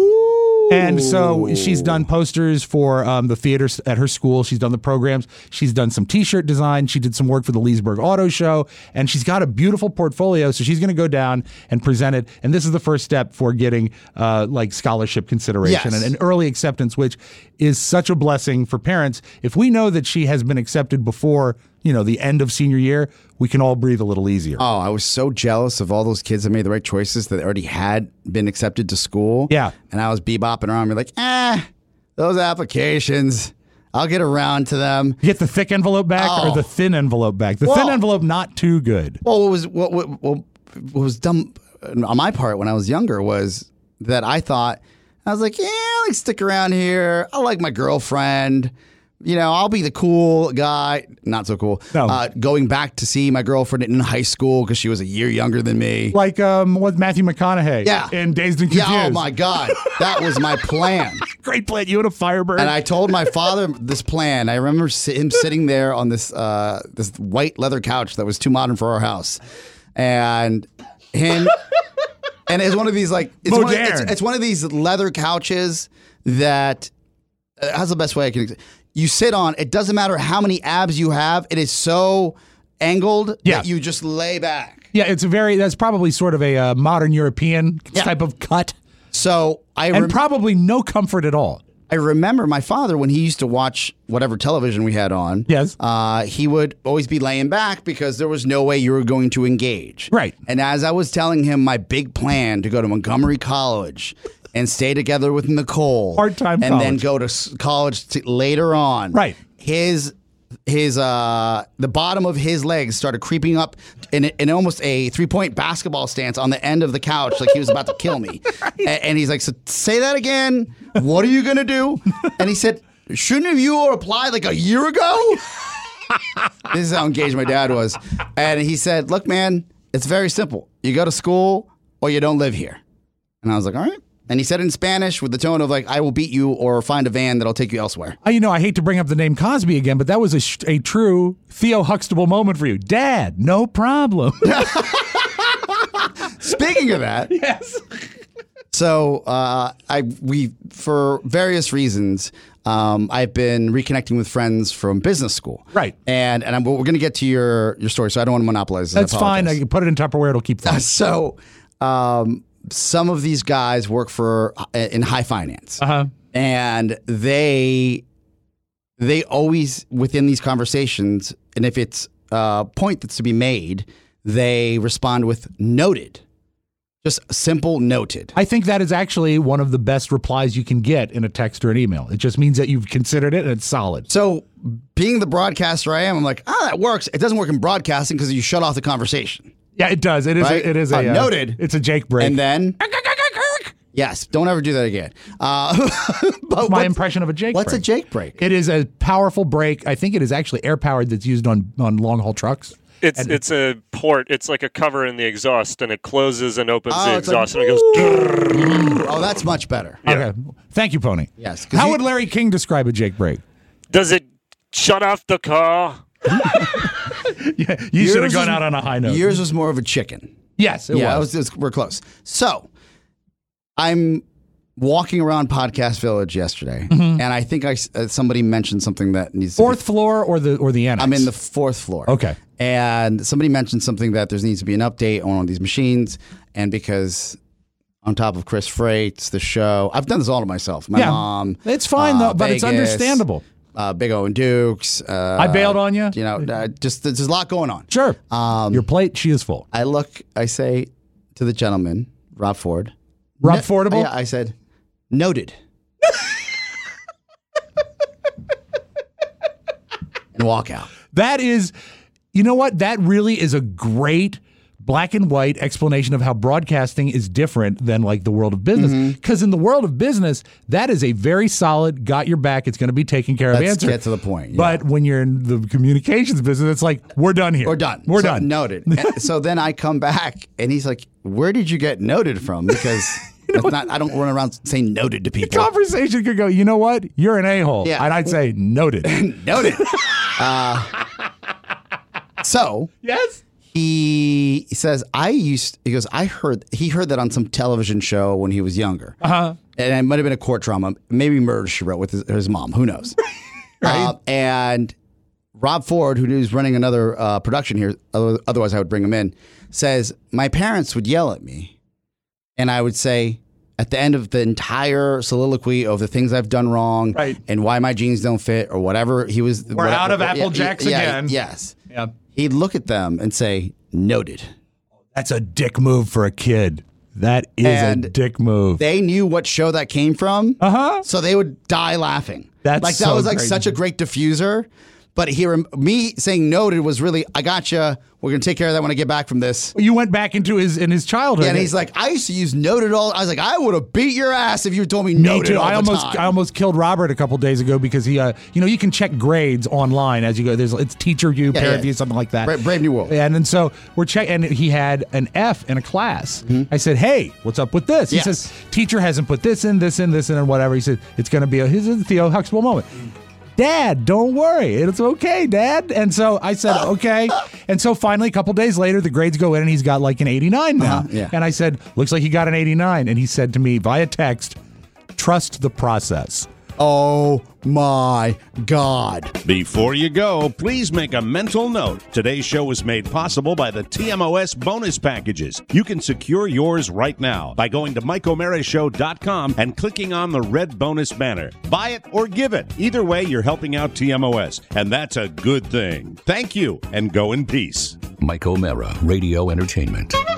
And so she's done posters for um, the theaters at her school. She's done the programs. She's done some T-shirt design. She did some work for the Leesburg Auto Show. And she's got a beautiful portfolio. So she's going to go down and present it. And this is the first step for getting uh, like scholarship consideration Yes. and, and early acceptance, which is such a blessing for parents. If we know that she has been accepted before, you know, the end of senior year, we can all breathe a little easier. Oh, I was so jealous of all those kids that made the right choices that already had been accepted to school. Yeah. And I was bebopping around me like, eh, those applications, I'll get around to them. Get the thick envelope back Oh. or the thin envelope back? The Well- thin envelope, not too good. Well, what was what, what, what what was dumb on my part when I was younger was that I thought, I was like, yeah, I'll like stick around here. I like my girlfriend. You know, I'll be the cool guy. Not so cool. No. Uh, going back to see my girlfriend in high school because she was a year younger than me. Like um, what Matthew McConaughey Yeah. in Dazed and Confused. Yeah, oh my God. That was my plan. Great plan. You and a Firebird. And I told my father this plan. I remember si- him sitting there on this uh, this white leather couch that was too modern for our house. And him, and it's one of these like, it's, one of, it's, Modern. it's one of these leather couches that, uh, how's the best way I can, ex- you sit on, it doesn't matter how many abs you have, it is so angled Yeah. that you just lay back. Yeah, it's a very, that's probably sort of a uh, modern European Yeah. type of cut. So I And rem- probably no comfort at all. I remember my father when he used to watch whatever television we had on. Yes. Uh, he would always be laying back because there was no way you were going to engage. Right. And as I was telling him my big plan to go to Montgomery College and stay together with Nicole, Part-time and then college. go to s- college t- later on. Right. His his uh the bottom of his legs started creeping up in, in almost a three-point basketball stance on the end of the couch like he was about to kill me. A- and he's like, so say that again. What are you going to do? And he said, shouldn't have you applied like a year ago? This is how engaged my dad was. And he said, look, man, it's very simple. You go to school or you don't live here. And I was like, all right. And he said it in Spanish with the tone of like, I will beat you or find a van that'll take you elsewhere. Uh, you know, I hate to bring up the name Cosby again, but that was a, sh- a true Theo Huxtable moment for you. Dad, no problem. Speaking of that, yes. So uh, I we for various reasons um, I've been reconnecting with friends from business school. Right. And and I'm, we're going to get to your your story, so I don't want to monopolize this. I That's fine. I apologize. can put it in Tupperware. It'll keep fine. So um, some of these guys work for uh, in high finance, Uh-huh. and they they always within these conversations, and if it's a point that's to be made, they respond with noted. Just simple noted. I think that is actually one of the best replies you can get in a text or an email. It just means that you've considered it and it's solid. So being the broadcaster I am, I'm like, ah, that works. It doesn't work in broadcasting because you shut off the conversation. Yeah, it does. It is. Right? A, it is a Uh, uh, noted. It's a Jake break. And then, yes, don't ever do that again. Uh, but my what's- impression of a Jake What's break. a Jake break? It is a powerful break. I think it is actually air powered. That's used on on long haul trucks. It's And- it's a port. It's like a cover in the exhaust, and it closes and opens Oh, the it's like- exhaust, and it goes. Oh, that's much better. Okay. Thank you, Pony. Yes. 'cause How you- would Larry King describe a Jake break? Does it shut off the car? Yeah, you should have Yours gone was- out on a high note. Yours was more of a chicken. Yes, it yeah, was. it was, it was- we're close. So I'm walking around Podcast Village yesterday, Mhm. and I think I s- uh, somebody mentioned something that needs to Fourth floor or the or the annex? I'm in the fourth floor. Okay. And somebody mentioned something that there needs to be an update on one of these machines, and because on top of Chris Freight's the show, I've done this all to myself. My Yeah. mom. It's fine, though, but it's understandable. Uh, Big O and Dukes. Uh, I bailed on you. You know, uh, just there's a lot going on. Sure. Um, Your plate, she is full. I look, I say to the gentleman, Rob Ford. Rob No- Fordable? Yeah, I said, noted. And walk out. That is, you know what? That really is a great black and white explanation of how broadcasting is different than like the world of business. Mm-hmm. Because in the world of business, that is a very solid, got your back, it's going to be taken care of Let's answer. get to the point. yeah. But when you're in the communications business, it's like, we're done here. We're done. We're So, done. Noted. And so then I come back and he's like, where did you get noted from? Because That's not. I don't run around saying noted to The people. conversation could go, you know what? You're an a-hole. Yeah. And I'd say, noted. Noted. Uh, so yes, he says I used. He goes. I heard. He heard that on some television show when he was younger. Uh huh. And it might have been a court drama, maybe Murder, She Wrote with his, his mom. Who knows? Right. Uh, and Rob Ford, who's running another uh, production here, otherwise I would bring him in, says my parents would yell at me, and I would say at the end of the entire soliloquy of the things I've done wrong, right. and why my jeans don't fit, or whatever he was. We're whatever, out of Apple yeah, Jacks yeah, again. Yes. Yeah. He'd look at them and say, "Noted." That's a dick move for a kid. That is And a dick move. They knew what show that came from, uh-huh. so they would die laughing. That's like that so was like crazy. such a great diffuser. But here, me saying noted was really, I gotcha. We're gonna take care of that when I get back from this. You went back into his in his childhood. Yeah, and he's like, I used to use noted all. I was like, I would have beat your ass if you told me Me noted too. all I the almost time. I almost killed Robert a couple days ago because he, uh, you know, you can check grades online as you go. There's it's teacher view, Yeah, parent yeah. view, something like that. Bra- Brave New World. And then so we're checking, and he had an F in a class. I said, "Hey, what's up with this?" He Mm-hmm. Yes. says, "Teacher hasn't put this in, this in, this in, and whatever." He said, "It's going to be a his is a Theo Huxtable moment." Dad, don't worry. It's okay, Dad. And so I said, okay. And so finally, a couple days later, the grades go in and he's got like an eighty-nine now. Uh-huh, yeah. And I said, looks like he got an eighty-nine. And he said to me via text, trust the process. Oh my God. Before you go, please make a mental note. Today's show was made possible by the T M O S bonus packages. You can secure yours right now by going to Mike O'Mara Show dot com and clicking on the red bonus banner. Buy it or give it. Either way, you're helping out T M O S, and that's a good thing. Thank you, and go in peace. Mike O'Mara, Radio Entertainment.